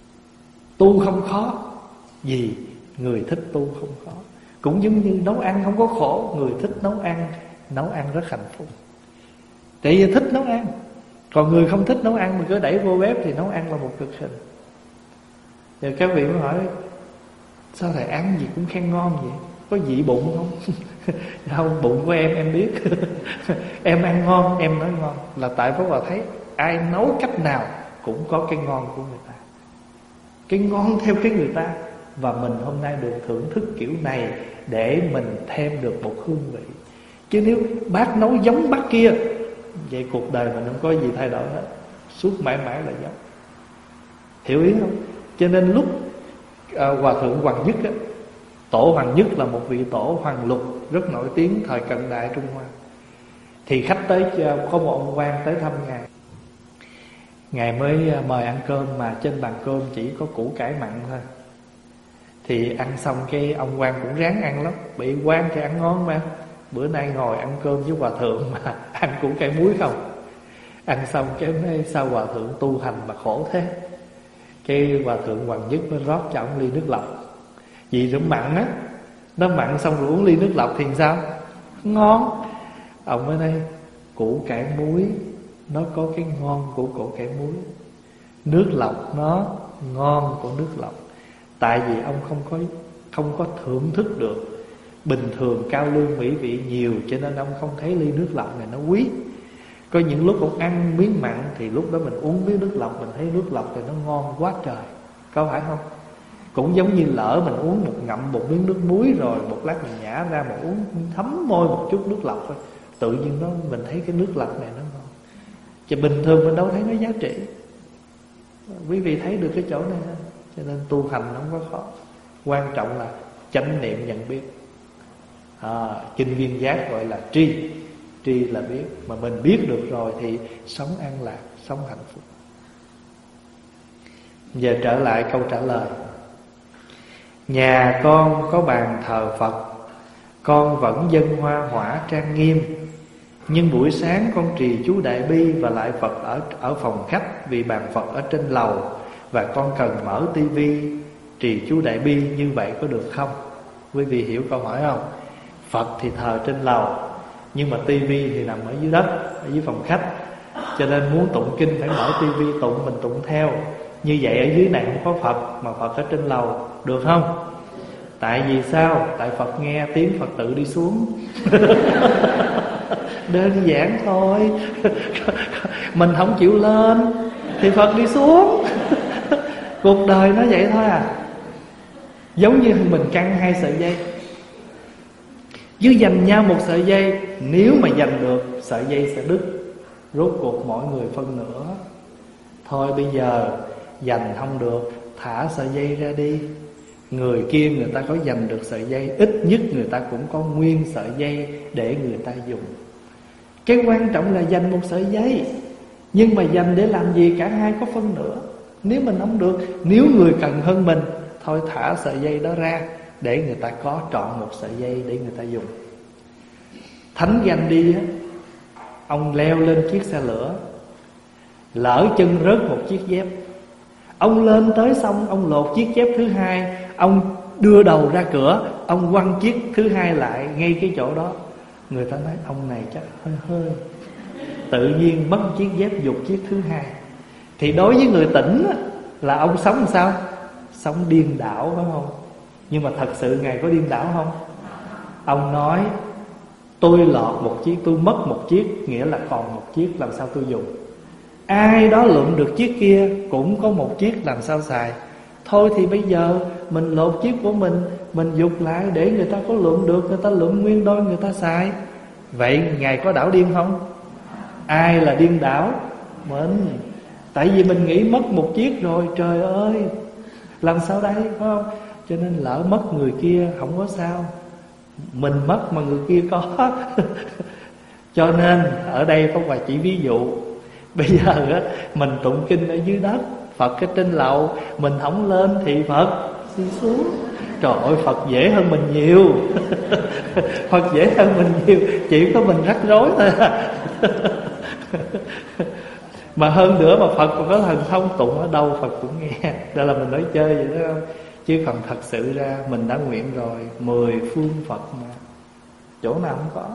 Tu không khó. Vì người thích tu không khó. Cũng giống như nấu ăn không có khổ. Người thích nấu ăn, nấu ăn rất hạnh phúc. Tại vì thích nấu ăn. Còn người không thích nấu ăn mà cứ đẩy vô bếp thì nấu ăn là một cực hình. Rồi các vị mới hỏi sao thầy ăn gì cũng khen ngon vậy? Có dị bụng không? Không, bụng của em em biết. Em ăn ngon, em nói ngon. Là tại Pháp Hòa thấy ai nấu cách nào cũng có cái ngon của người ta, cái ngon theo cái người ta. Và mình hôm nay được thưởng thức kiểu này để mình thêm được một hương vị. Chứ nếu bác nấu giống bác kia, vậy cuộc đời mình không có gì thay đổi hết, suốt mãi mãi là giống. Hiểu ý không? Cho nên lúc à, Hòa Thượng Hoàng Nhất á, Tổ Hoàng Nhất là một vị tổ Hoàng Lục rất nổi tiếng thời cận đại Trung Hoa. Thì khách tới, có một ông quan tới thăm Ngài. Ngài mới mời ăn cơm mà trên bàn cơm chỉ có củ cải mặn thôi. Thì ăn xong cái ông quan cũng ráng ăn lắm. Bị quan thì ăn ngon mà. Bữa nay ngồi ăn cơm với Hòa Thượng mà ăn củ cải muối không. Ăn xong cái nói sao Hòa Thượng tu hành mà khổ thế. Cái Hòa Thượng Hoàng Nhất mới rót cho ông ly nước lọc. Vì nó mặn á, nó mặn xong rồi uống ly nước lọc thì sao? Ngon. Ông mới nói củ cải muối nó có cái ngon của củ cải muối, nước lọc nó ngon của nước lọc. Tại vì ông không có không có thưởng thức được. Bình thường cao lương mỹ vị nhiều, cho nên ông không thấy ly nước lọc này nó quý. Có những lúc ông ăn miếng mặn thì lúc đó mình uống miếng nước lọc, mình thấy nước lọc thì nó ngon quá trời. Có phải không? Cũng giống như lỡ mình uống một ngậm một miếng nước muối rồi một lát mình nhả ra mà uống thấm môi một chút nước lọc thôi, tự nhiên nó mình thấy cái nước lọc này nó ngon. Chứ bình thường mình đâu thấy nó giá trị. Quý vị thấy được cái chỗ này không? Cho nên tu hành nó không có khó. Quan trọng là chánh niệm nhận biết. à, Kinh Viên Giác gọi là tri. Tri là biết. Mà mình biết được rồi thì sống an lạc, sống hạnh phúc. Giờ trở lại câu trả lời. Nhà con có bàn thờ Phật, con vẫn dâng hoa hỏa trang nghiêm. Nhưng buổi sáng con trì chú Đại Bi và lại Phật ở, ở phòng khách, vì bàn Phật ở trên lầu và con cần mở tivi trì chú Đại Bi, như vậy có được không? Quý vị hiểu câu hỏi không? Phật thì thờ trên lầu, nhưng mà tivi thì nằm ở dưới đất, ở dưới phòng khách. Cho nên muốn tụng kinh phải mở tivi tụng, mình tụng theo. Như vậy ở dưới này không có Phật, mà Phật ở trên lầu, được không? Tại vì sao? Tại Phật nghe tiếng Phật tự đi xuống. Đơn giản thôi. Mình không chịu lên thì Phật đi xuống. Cuộc đời nó vậy thôi à. Giống như mình căng hai sợi dây, cứ giành nhau một sợi dây. Nếu mà giành được, sợi dây sẽ đứt. Rốt cuộc mọi người phân nửa. Thôi bây giờ giành không được, thả sợi dây ra đi. Người kia người ta có giành được sợi dây, ít nhất người ta cũng có nguyên sợi dây để người ta dùng. Cái quan trọng là giành một sợi dây. Nhưng mà giành để làm gì? Cả hai có phân nửa. Nếu mình không được, nếu người cần hơn mình, thôi thả sợi dây đó ra để người ta có trọn một sợi dây để người ta dùng. Thánh Gandhi đi á, ông leo lên chiếc xe lửa, lỡ chân rớt một chiếc dép. Ông lên tới xong, ông lột chiếc dép thứ hai, ông đưa đầu ra cửa, ông quăng chiếc thứ hai lại ngay cái chỗ đó. Người ta nói ông này chắc hơi hơi, tự nhiên mất chiếc dép dục chiếc thứ hai. Thì đối với người tỉnh là ông sống làm sao? Sống điên đảo, phải không? Nhưng mà thật sự Ngài có điên đảo không? Ông nói tôi lọt một chiếc, tôi mất một chiếc, nghĩa là còn một chiếc, làm sao tôi dùng? Ai đó lượm được chiếc kia cũng có một chiếc, làm sao xài? Thôi thì bây giờ mình lột chiếc của mình, mình dục lại để người ta có lượm được, người ta lượm nguyên đôi người ta xài. Vậy Ngài có đảo điên không? Ai là điên đảo? Mình. Tại vì mình nghĩ mất một chiếc rồi, trời ơi, làm sao đây, phải không? Cho nên lỡ mất người kia không có sao, mình mất mà người kia có. Cho nên ở đây Pháp Hòa chỉ ví dụ. Bây giờ á, mình tụng kinh ở dưới đất, Phật ở trên lầu, mình không lên thì Phật đi xuống. Trời ơi, Phật dễ hơn mình nhiều. Phật dễ hơn mình nhiều, chỉ có mình rắc rối thôi. Mà hơn nữa mà Phật còn có thần thông, tụng ở đâu Phật cũng nghe. Đó là mình nói chơi vậy đó không? Chứ còn thật sự ra mình đã nguyện rồi, mười phương Phật mà, chỗ nào không có.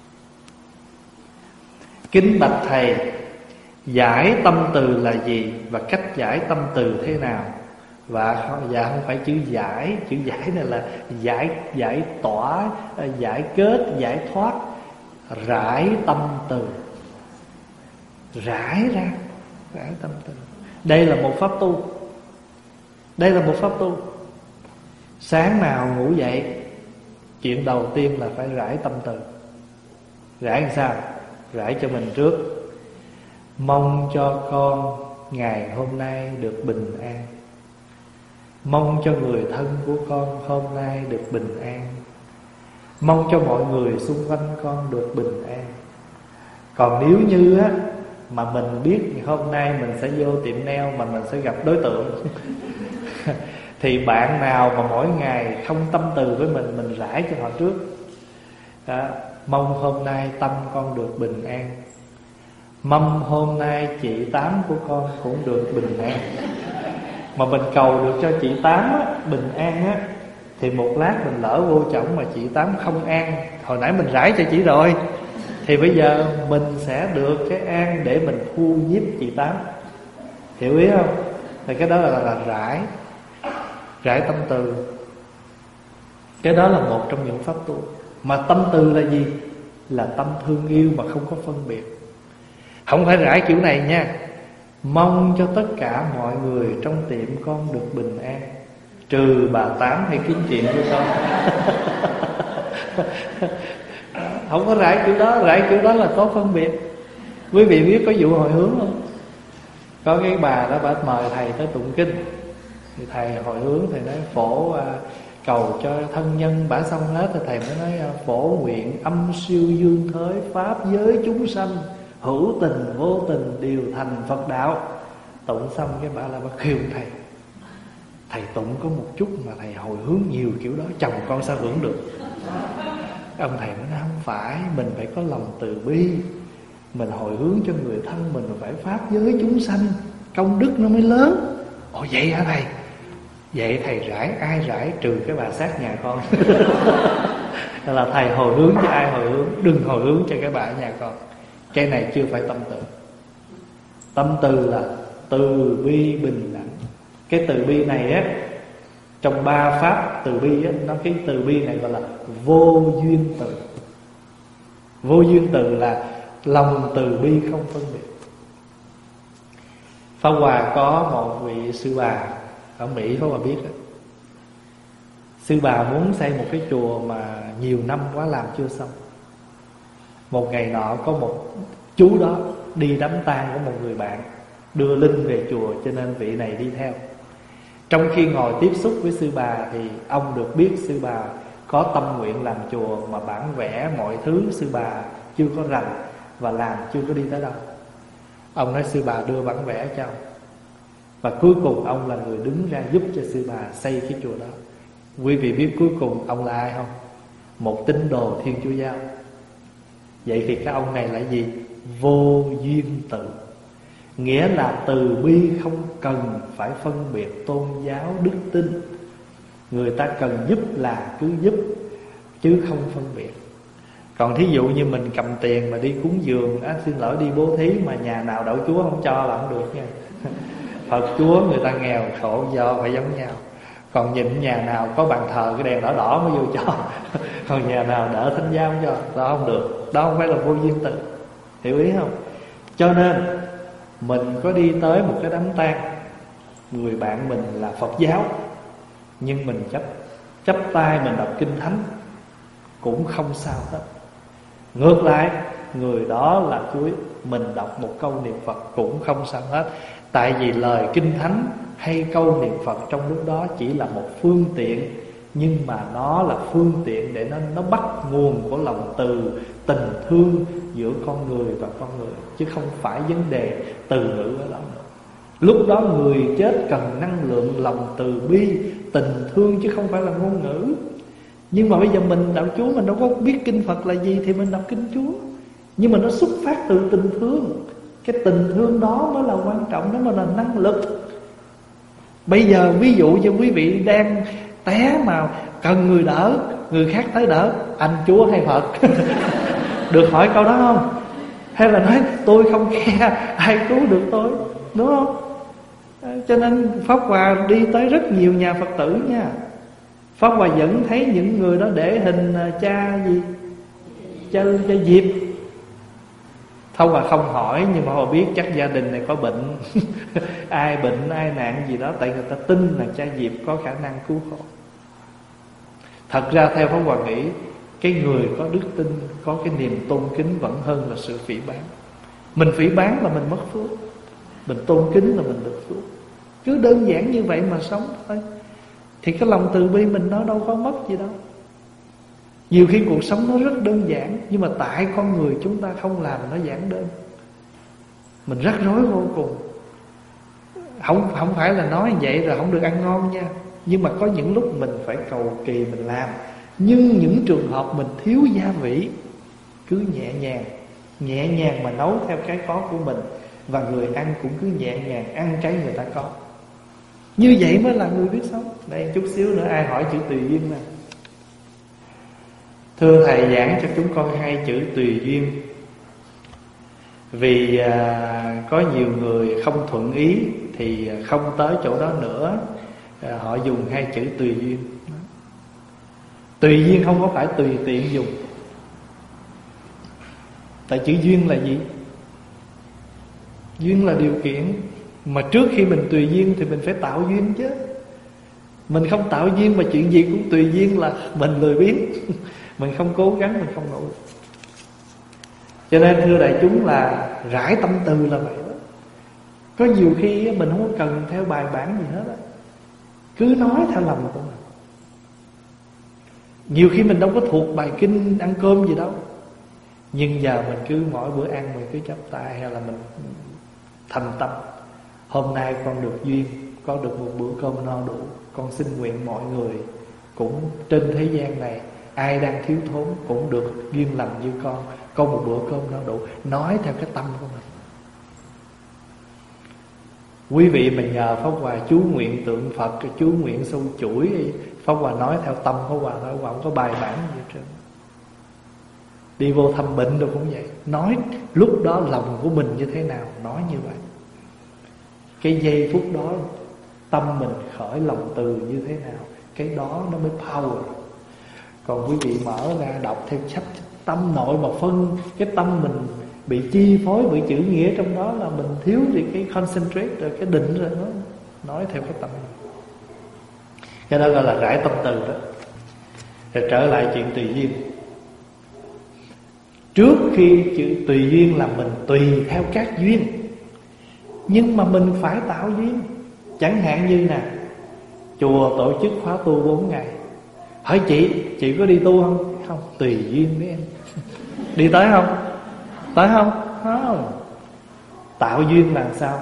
Kính bạch Thầy, giải tâm từ là gì và cách giải tâm từ thế nào? Và dạ không phải chữ giải, chữ giải này là giải giải tỏa, giải kết, giải thoát, rải tâm từ, rải ra, rải tâm từ. Đây là một pháp tu. Đây là một pháp tu. Sáng nào ngủ dậy, chuyện đầu tiên là phải rải tâm từ. Rải làm sao? Rải cho mình trước. Mong cho con ngày hôm nay được bình an. Mong cho người thân của con hôm nay được bình an. Mong cho mọi người xung quanh con được bình an. Còn nếu như á mà mình biết hôm nay mình sẽ vô tiệm nail mà mình sẽ gặp đối tượng thì bạn nào mà mỗi ngày không tâm từ với mình, mình rải cho họ trước đó. Mong hôm nay tâm con được bình an. Mong hôm nay chị Tám của con cũng được bình an. Mà mình cầu được cho chị Tám á, bình an á, thì một lát mình lỡ vô chổng mà chị Tám không an, hồi nãy mình rải cho chị rồi, thì bây giờ mình sẽ được cái an để mình thu nhiếp chị Tám. Hiểu ý không? Thì cái đó là, là, là rải Rải tâm từ. Cái đó là một trong những pháp tu. Mà tâm từ là gì? Là tâm thương yêu mà không có phân biệt. Không phải rải kiểu này nha. Mong cho tất cả mọi người trong tiệm con được bình an, trừ bà Tám hay kiếm chuyện của con. Không có rải kiểu đó. Rải kiểu đó là có phân biệt. Quý vị biết có vụ hồi hướng không? Có cái bà đó, bà mời thầy tới tụng kinh. Thì thầy hồi hướng, thầy nói phổ à, cầu cho thân nhân bả xong hết. Thì thầy mới nói phổ nguyện âm siêu dương thới pháp giới chúng sanh, hữu tình vô tình đều thành Phật đạo. Tụng xong cái bà là bà kêu thầy, thầy tụng có một chút mà thầy hồi hướng nhiều kiểu đó, chồng con sao hưởng được? Ông thầy mới nói không phải, mình phải có lòng từ bi, mình hồi hướng cho người thân mình phải pháp giới chúng sanh, công đức nó mới lớn. Ồ vậy hả thầy? Vậy thầy rải ai rải, trừ cái bà sát nhà con. Là thầy hồi hướng cho ai hồi hướng, đừng hồi hướng cho cái bà ở nhà con. Cái này chưa phải tâm từ. Tâm từ là từ bi bình đẳng. Cái từ bi này á, trong ba pháp từ bi á, nó cái từ bi này gọi là vô duyên từ. Vô duyên từ là lòng từ bi không phân biệt. Pháp Hòa có một vị sư bà ở Mỹ, Pháp Hòa biết đó. Sư bà muốn xây một cái chùa mà nhiều năm quá làm chưa xong. Một ngày nọ có một chú đó đi đám tang của một người bạn, đưa linh về chùa, cho nên vị này đi theo. Trong khi ngồi tiếp xúc với sư bà thì ông được biết sư bà có tâm nguyện làm chùa, mà bản vẽ mọi thứ sư bà chưa có rành và làm chưa có đi tới đâu. Ông nói sư bà đưa bản vẽ cho ông, và cuối cùng ông là người đứng ra giúp cho sư bà xây cái chùa đó. Quý vị biết cuối cùng ông là ai không? Một tín đồ Thiên Chúa Giáo. Vậy thì cái ông này là gì? Vô duyên tự. Nghĩa là từ bi không cần phải phân biệt tôn giáo đức tin. Người ta cần giúp là cứ giúp, chứ không phân biệt. Còn thí dụ như mình cầm tiền mà đi cúng dường, á, xin lỗi đi bố thí mà nhà nào đậu Chúa không cho là không được nha. Phật Chúa người ta nghèo khổ do phải giống nhau. Còn nhìn nhà nào có bàn thờ cái đèn đỏ đỏ mới vô cho. Còn nhà nào đỡ thánh giá không cho, đó không được. Đó không phải là vô duyên tự. Hiểu ý không? Cho nên mình có đi tới một cái đám tang, người bạn mình là Phật giáo, nhưng mình chấp chấp tay mình đọc kinh thánh cũng không sao hết. Ngược lại, người đó là cuối, mình đọc một câu niệm Phật cũng không sao hết. Tại vì lời kinh thánh hay câu niệm Phật trong lúc đó chỉ là một phương tiện, nhưng mà nó là phương tiện để nó, nó bắt nguồn của lòng từ, tình thương giữa con người và con người, chứ không phải vấn đề từ ngữ ở đó nữa. Lúc đó người chết cần năng lượng lòng từ bi, tình thương, chứ không phải là ngôn ngữ. Nhưng mà bây giờ mình đạo Chúa, mình đâu có biết kinh Phật là gì thì mình đọc kinh Chúa, nhưng mà nó xuất phát từ tình thương. Cái tình thương đó mới là quan trọng, đó mới là năng lực. Bây giờ ví dụ như quý vị đang té mà cần người đỡ, người khác tới đỡ, anh Chúa hay Phật? Được hỏi câu đó không? Hay là nói tôi không nghe ai cứu được tôi, đúng không? Cho nên Pháp Hòa đi tới rất nhiều nhà Phật tử nha. Pháp Hòa vẫn thấy những người đó để hình cha gì, Cha, cha Diệp. Pháp Hòa không hỏi, nhưng mà Hòa biết chắc gia đình này có bệnh. Ai bệnh, ai nạn gì đó, tại người ta tin là cha Diệp có khả năng cứu khổ. Thật ra theo Pháp Hòa nghĩ, cái người có đức tin, có cái niềm tôn kính vẫn hơn là sự phỉ báng. Mình phỉ báng là mình mất phước, mình tôn kính là mình được phước. Cứ đơn giản như vậy mà sống thôi, thì cái lòng từ bi mình nó đâu có mất gì đâu. Nhiều khi cuộc sống nó rất đơn giản, nhưng mà tại con người chúng ta không làm nó giản đơn, mình rắc rối vô cùng. Không, không phải là nói vậy rồi không được ăn ngon nha, nhưng mà có những lúc mình phải cầu kỳ mình làm. Nhưng những trường hợp mình thiếu gia vị, cứ nhẹ nhàng, nhẹ nhàng mà nấu theo cái có của mình, và người ăn cũng cứ nhẹ nhàng ăn cái người ta có. Như vậy mới là người biết sống. Đây chút xíu nữa ai hỏi chữ tùy duyên nè. Thưa thầy giảng cho chúng con hai chữ tùy duyên. Vì à, có nhiều người không thuận ý thì không tới chỗ đó nữa, à, họ dùng hai chữ tùy duyên. Tùy duyên không có phải tùy tiện dùng. Tại chữ duyên là gì? Duyên là điều kiện. Mà trước khi mình tùy duyên thì mình phải tạo duyên chứ. Mình không tạo duyên mà chuyện gì cũng tùy duyên là mình lười biếng. Mình không cố gắng, mình không nỗ lực. Cho nên thưa đại chúng là rải tâm từ là vậy đó. Có nhiều khi mình không có cần theo bài bản gì hết á, cứ nói theo lòng của mình. Nhiều khi mình đâu có thuộc bài kinh ăn cơm gì đâu, nhưng giờ mình cứ mỗi bữa ăn mình cứ chắp tay, hay là mình thành tâm. Hôm nay con được duyên, có được một bữa cơm no đủ. Con xin nguyện mọi người cũng trên thế gian này, ai đang thiếu thốn cũng được duyên lành như con, có một bữa cơm no đủ. Nói theo cái tâm của mình. Quý vị mà nhờ Pháp Hòa chú nguyện tượng Phật, chú nguyện sâu chuỗi, Pháp Hòa nói theo tâm Pháp Hòa, Pháp Hòa không có bài bản gì hết trơn. Đi vô thăm bệnh đâu cũng vậy, nói lúc đó lòng của mình như thế nào, nói như vậy. Cái giây phút đó tâm mình khởi lòng từ như thế nào, cái đó nó mới power. Còn quý vị mở ra đọc theo sách tâm nội mà phân cái tâm mình bị chi phối bởi chữ nghĩa trong đó, là mình thiếu đi cái concentrate rồi, cái định rồi, nó nói theo cái tâm mình. Cái đó gọi là rải tâm từ đó. Rồi trở lại chuyện tùy duyên. Trước khi chữ tùy duyên là mình tùy theo các duyên, nhưng mà mình phải tạo duyên. Chẳng hạn như nè, chùa tổ chức khóa tu bốn ngày. Hỏi chị, chị có đi tu không? Không, tùy duyên với em. Đi tới không? Tới không? Không. Tạo duyên là sao?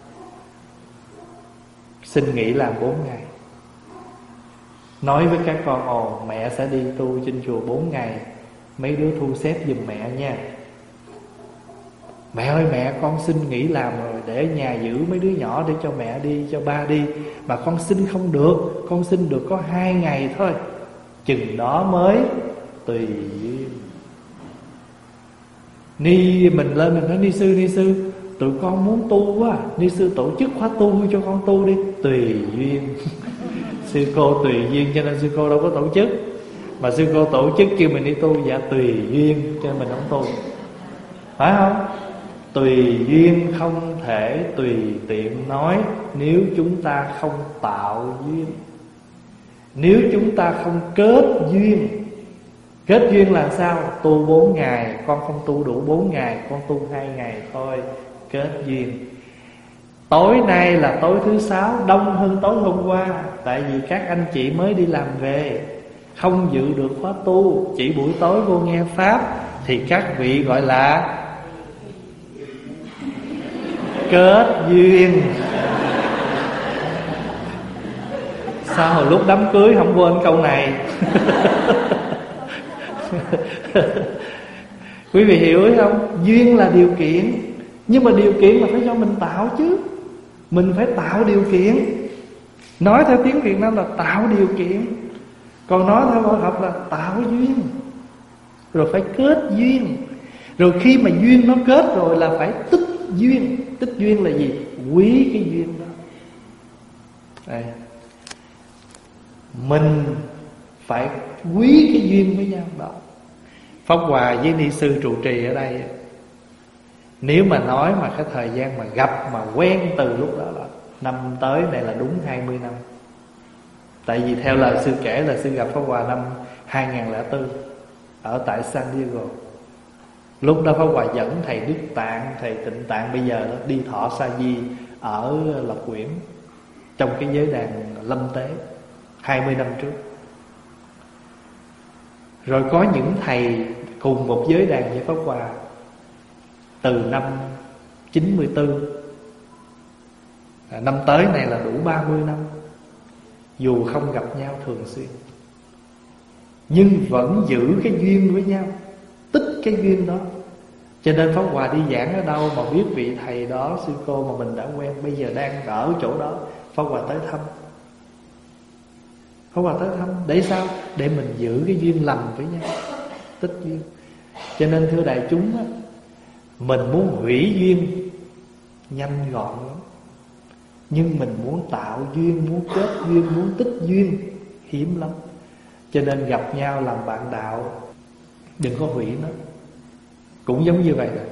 Xin nghỉ làm bốn ngày. Nói với các con, ồ mẹ sẽ đi tu trên chùa bốn ngày, mấy đứa thu xếp giùm mẹ nha. Mẹ ơi mẹ, con xin nghỉ làm rồi, để nhà giữ mấy đứa nhỏ, để cho mẹ đi, cho ba đi. Mà con xin không được, con xin được có hai ngày thôi. Chừng đó mới tùy duyên. Ni mình lên mình nói ni sư ni sư, tụi con muốn tu quá, ni sư tổ chức khóa tu cho con tu đi. Tùy duyên. Sư cô tùy duyên cho nên sư cô đâu có tổ chức. Mà sư cô tổ chức kêu mình đi tu, dạ tùy duyên cho nên mình không tu. Phải không? Tùy duyên không thể tùy tiện nói nếu chúng ta không tạo duyên. Nếu chúng ta không kết duyên. Kết duyên là sao? Tu bốn ngày, con không tu đủ bốn ngày, con tu hai ngày thôi. Kết duyên. Tối nay là tối thứ sáu, đông hơn tối hôm qua. Tại vì các anh chị mới đi làm về, không dự được khóa tu, chỉ buổi tối vô nghe Pháp, thì các vị gọi là kết duyên. Sao hồi lúc đám cưới không quên câu này? Quý vị hiểu hay không? Duyên là điều kiện, nhưng mà điều kiện là phải do mình tạo chứ. Mình phải tạo điều kiện. Nói theo tiếng Việt Nam là tạo điều kiện, còn nói theo Phật học là tạo duyên. Rồi phải kết duyên. Rồi khi mà duyên nó kết rồi là phải tích duyên. Tích duyên là gì? Quý cái duyên đó. Đây. Mình phải quý cái duyên với nhau đó. Pháp Hòa với ni sư trụ trì ở đây, nếu mà nói mà cái thời gian mà gặp mà quen từ lúc đó là năm tới này là đúng hai mươi năm. Tại vì theo lời sư kể là sư gặp Pháp Hòa năm hai không không bốn ở tại San Diego. Lúc đó Pháp Hòa dẫn thầy Đức Tạng, thầy Tịnh Tạng bây giờ đó, đi thọ sa di ở Lộc Quyển, trong cái giới đàn lâm tế hai mươi năm trước. Rồi có những thầy cùng một giới đàn với Pháp Hòa từ năm chín mươi tư, à, năm tới này là đủ ba mươi năm. Dù không gặp nhau thường xuyên, nhưng vẫn giữ cái duyên với nhau, tích cái duyên đó. Cho nên Pháp Hòa đi giảng ở đâu mà biết vị thầy đó, sư cô mà mình đã quen, bây giờ đang ở chỗ đó, Pháp Hòa tới thăm. Pháp Hòa tới thăm để sao? Để mình giữ cái duyên lành với nhau, tích duyên. Cho nên thưa đại chúng á, mình muốn hủy duyên nhanh gọn lắm, nhưng mình muốn tạo duyên, muốn kết duyên, muốn tích duyên hiếm lắm. Cho nên gặp nhau làm bạn đạo, đừng có hủy nó. Cũng giống như vậy nè,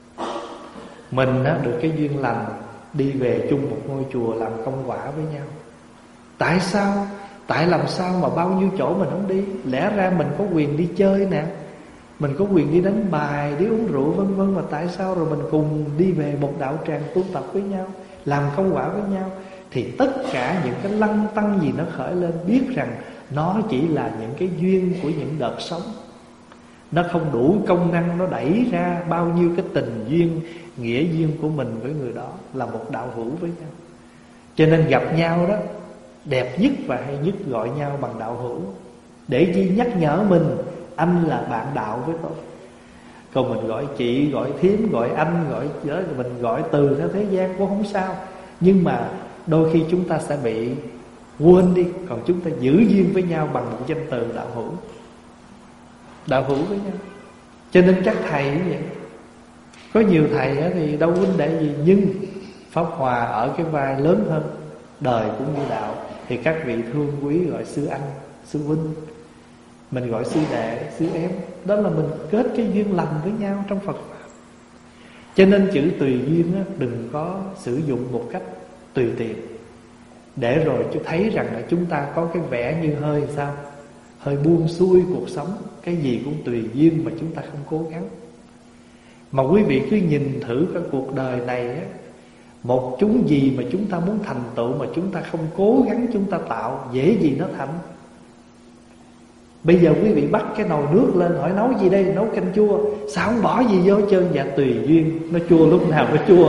mình á, được cái duyên lành, đi về chung một ngôi chùa làm công quả với nhau. Tại sao? Tại làm sao mà bao nhiêu chỗ mình không đi? Lẽ ra mình có quyền đi chơi nè, mình có quyền đi đánh bài, đi uống rượu vân vân, mà tại sao rồi mình cùng đi về một đạo tràng tu tập với nhau, làm công quả với nhau? Thì tất cả những cái lăng tăng gì nó khởi lên, biết rằng nó chỉ là những cái duyên của những đợt sống. Nó không đủ công năng, nó đẩy ra bao nhiêu cái tình duyên, nghĩa duyên của mình với người đó, là một đạo hữu với nhau. Cho nên gặp nhau đó, đẹp nhất và hay nhất gọi nhau bằng đạo hữu. Để chi? Nhắc nhở mình, anh là bạn đạo với tôi. Còn mình gọi chị, gọi thím, gọi anh, gọi chớ, mình gọi từ theo thế gian cũng không sao. Nhưng mà đôi khi chúng ta sẽ bị quên đi. Còn chúng ta giữ duyên với nhau bằng một danh từ đạo hữu. Đạo hữu với nhau. Cho nên các thầy như vậy, có nhiều thầy thì đâu huynh đệ gì, nhưng Pháp Hòa ở cái vai lớn hơn, đời cũng như đạo, thì các vị thương quý gọi sư anh, sư huynh, mình gọi sư đệ, sư em. Đó là mình kết cái duyên lành với nhau trong Phật Pháp. Cho nên chữ tùy duyên á, đừng có sử dụng một cách tùy tiện, để rồi chú thấy rằng là chúng ta có cái vẻ như hơi sao, hơi buông xuôi cuộc sống, cái gì cũng tùy duyên mà chúng ta không cố gắng. Mà quý vị cứ nhìn thử cái cuộc đời này á, một chúng gì mà chúng ta muốn thành tựu mà chúng ta không cố gắng chúng ta tạo, dễ gì nó thành. Bây giờ quý vị bắt cái nồi nước lên, hỏi nấu gì đây? Nấu canh chua. Sao không bỏ gì vô hết trơn? Dạ tùy duyên, nó chua lúc nào nó chua.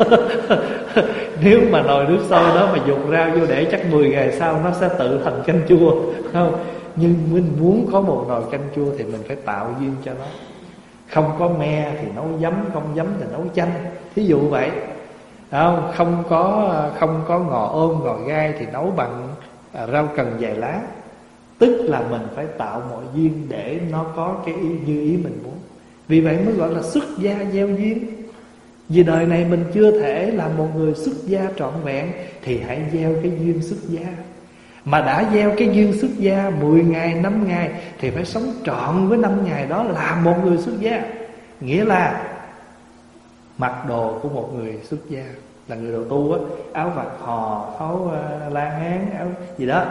Nếu mà nồi nước sôi đó mà dùng rau vô để chắc mười ngày sau nó sẽ tự thành canh chua, không? Nhưng mình muốn có một nồi canh chua thì mình phải tạo duyên cho nó. Không có me thì nấu giấm, không giấm thì nấu chanh, thí dụ vậy. Không, không có không có ngò ôm, ngò gai thì nấu bằng à, rau cần vài lá. Tức là mình phải tạo mọi duyên để nó có cái ý như ý mình muốn. Vì vậy mới gọi là xuất gia gieo duyên. Vì đời này mình chưa thể làm một người xuất gia trọn vẹn, thì hãy gieo cái duyên xuất gia. Mà đã gieo cái duyên xuất gia mười ngày, năm ngày, thì phải sống trọn với năm ngày đó là một người xuất gia. Nghĩa là mặc đồ của một người xuất gia, là người đồ tu á, áo vạt hò, áo uh, la hán, áo gì đó.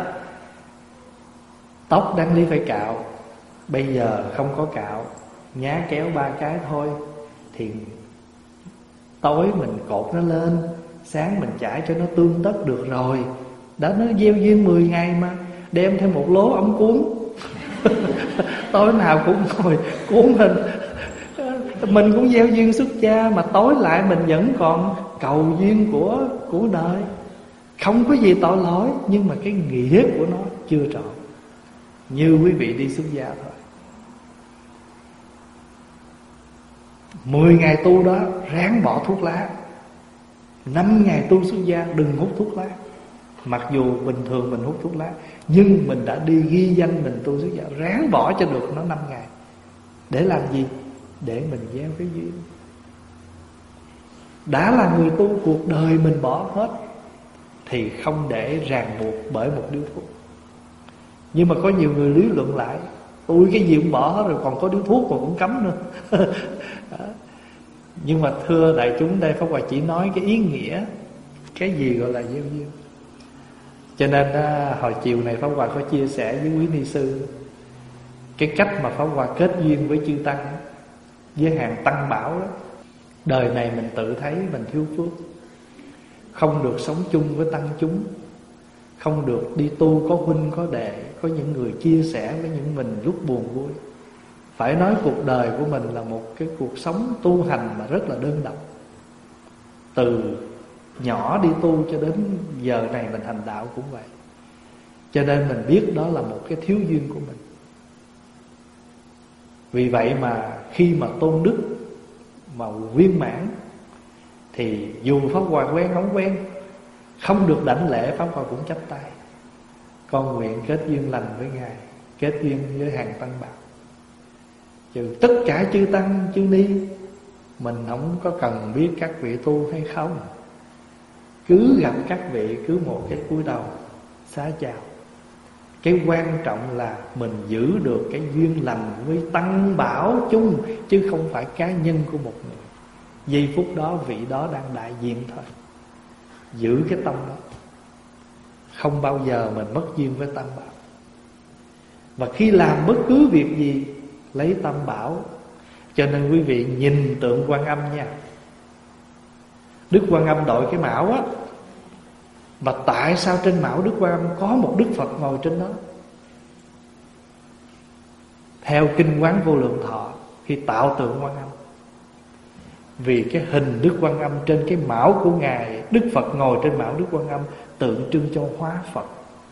Tóc đáng lý phải cạo, bây giờ không có cạo, nhá kéo ba cái thôi. Thì tối mình cột nó lên, sáng mình chải cho nó tươm tất được rồi. Đã nó gieo duyên mười ngày mà. Đem thêm một lố ống cuốn tối nào cũng ngồi cuốn mình. Mình cũng gieo duyên xuất gia, mà tối lại mình vẫn còn cầu duyên của, của đời. Không có gì tội lỗi, nhưng mà cái nghĩa của nó chưa trọn. Như quý vị đi xuất gia thôi. Mười ngày tu đó ráng bỏ thuốc lá. Năm ngày tu xuất gia đừng hút thuốc lá. Mặc dù bình thường mình hút thuốc lá, nhưng mình đã đi ghi danh mình tu xuất gia, ráng bỏ cho được nó năm ngày. Để làm gì? Để mình gieo cái duyên. Đã là người tu, cuộc đời mình bỏ hết, thì không để ràng buộc bởi một điếu thuốc. Nhưng mà có nhiều người lý luận lại, tôi cái gì cũng bỏ hết rồi, còn có điếu thuốc mà cũng cấm nữa. Nhưng mà thưa đại chúng, đây Pháp Hòa chỉ nói cái ý nghĩa, cái gì gọi là gieo duyên. Cho nên hồi chiều này Pháp Hòa có chia sẻ với quý ni sư cái cách mà Pháp Hòa kết duyên với chư Tăng, với hàng Tăng Bảo đó. Đời này mình tự thấy mình thiếu phước, không được sống chung với tăng chúng, không được đi tu có huynh có đệ, có những người chia sẻ với những mình lúc buồn vui. Phải nói cuộc đời của mình là một cái cuộc sống tu hành mà rất là đơn độc. Từ nhỏ đi tu cho đến giờ này mình hành đạo cũng vậy. Cho nên mình biết đó là một cái thiếu duyên của mình. Vì vậy mà khi mà tôn đức mà viên mãn, thì dù Pháp Hòa quen không quen, không được đảnh lễ, Pháp Hòa cũng chắp tay: con nguyện kết duyên lành với Ngài, kết duyên với hàng Tăng Bảo. Trừ tất cả chư Tăng, chư Ni, mình không có cần biết các vị tu hay không. Cứ gặp các vị, cứ một cái cúi đầu xá chào. Cái quan trọng là mình giữ được cái duyên lành với Tăng Bảo chung, chứ không phải cá nhân của một người. Giây phút đó vị đó đang đại diện thôi. Giữ cái tâm đó, không bao giờ mình mất duyên với Tam Bảo. Và khi làm bất cứ việc gì lấy Tam Bảo. Cho nên quý vị nhìn tượng Quan Âm nha. Đức Quan Âm đội cái mão á, mà tại sao trên mão Đức Quan Âm có một Đức Phật ngồi trên đó? Theo Kinh Quán Vô Lượng Thọ, khi tạo tượng Quan Âm, vì cái hình Đức Quan Âm trên cái mão của Ngài, Đức Phật ngồi trên mão Đức Quan Âm, tượng trưng cho hóa Phật,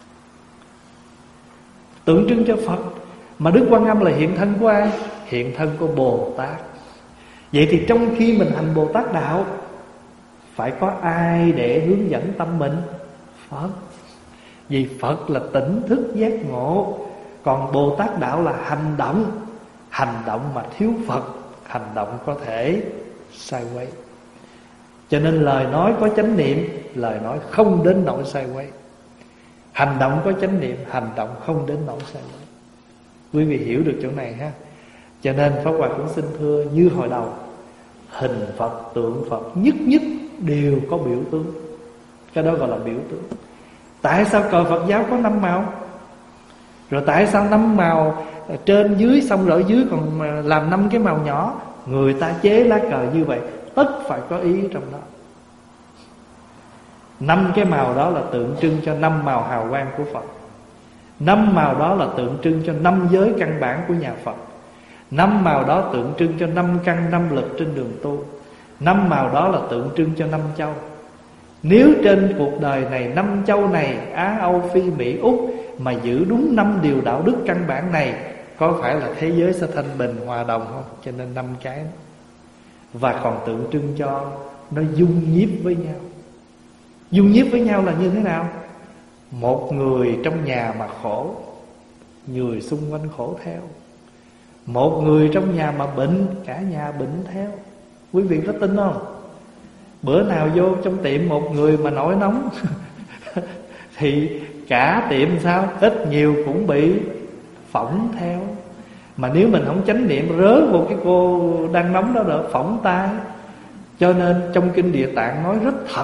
tượng trưng cho Phật. Mà Đức Quan Âm là hiện thân của ai? Hiện thân của Bồ Tát. Vậy thì trong khi mình hành Bồ Tát đạo, phải có ai để hướng dẫn tâm mình? Phật. Vì Phật là tỉnh thức giác ngộ, còn Bồ Tát đạo là hành động. Hành động mà thiếu Phật, hành động có thể sai quấy. Cho nên lời nói có chánh niệm, lời nói không đến nỗi sai quấy. Hành động có chánh niệm, hành động không đến nỗi sai quấy. Quý vị hiểu được chỗ này ha. Cho nên Pháp Hòa cũng xin thưa, như hồi đầu, hình Phật, tượng Phật nhất nhất đều có biểu tướng. Cái đó gọi là biểu tướng. Tại sao cờ Phật giáo có năm màu? Rồi tại sao năm màu trên dưới, xong rồi ở dưới còn làm năm cái màu nhỏ? Người ta chế lá cờ như vậy, tất phải có ý trong đó. Năm cái màu đó là tượng trưng cho năm màu hào quang của Phật. Năm màu đó là tượng trưng cho năm giới căn bản của nhà Phật. Năm màu đó tượng trưng cho năm căn năm lực trên đường tu. Năm màu đó là tượng trưng cho năm châu. Nếu trên cuộc đời này, năm châu này, Á, Âu, Phi, Mỹ, Úc, mà giữ đúng năm điều đạo đức căn bản này, có phải là thế giới sẽ thanh bình hòa đồng không? Cho nên năm cái đó. Và còn tượng trưng cho nó dung nhiếp với nhau. Dung nhiếp với nhau là như thế nào? Một người trong nhà mà khổ, người xung quanh khổ theo. Một người trong nhà mà bệnh, cả nhà bệnh theo. Quý vị có tin không? Bữa nào vô trong tiệm một người mà nổi nóng thì cả tiệm sao? Ít nhiều cũng bị phỏng theo. Mà nếu mình không chánh niệm, rớ vô cái cô đang nóng đó đỡ phỏng tay. Cho nên trong Kinh Địa Tạng nói rất thật.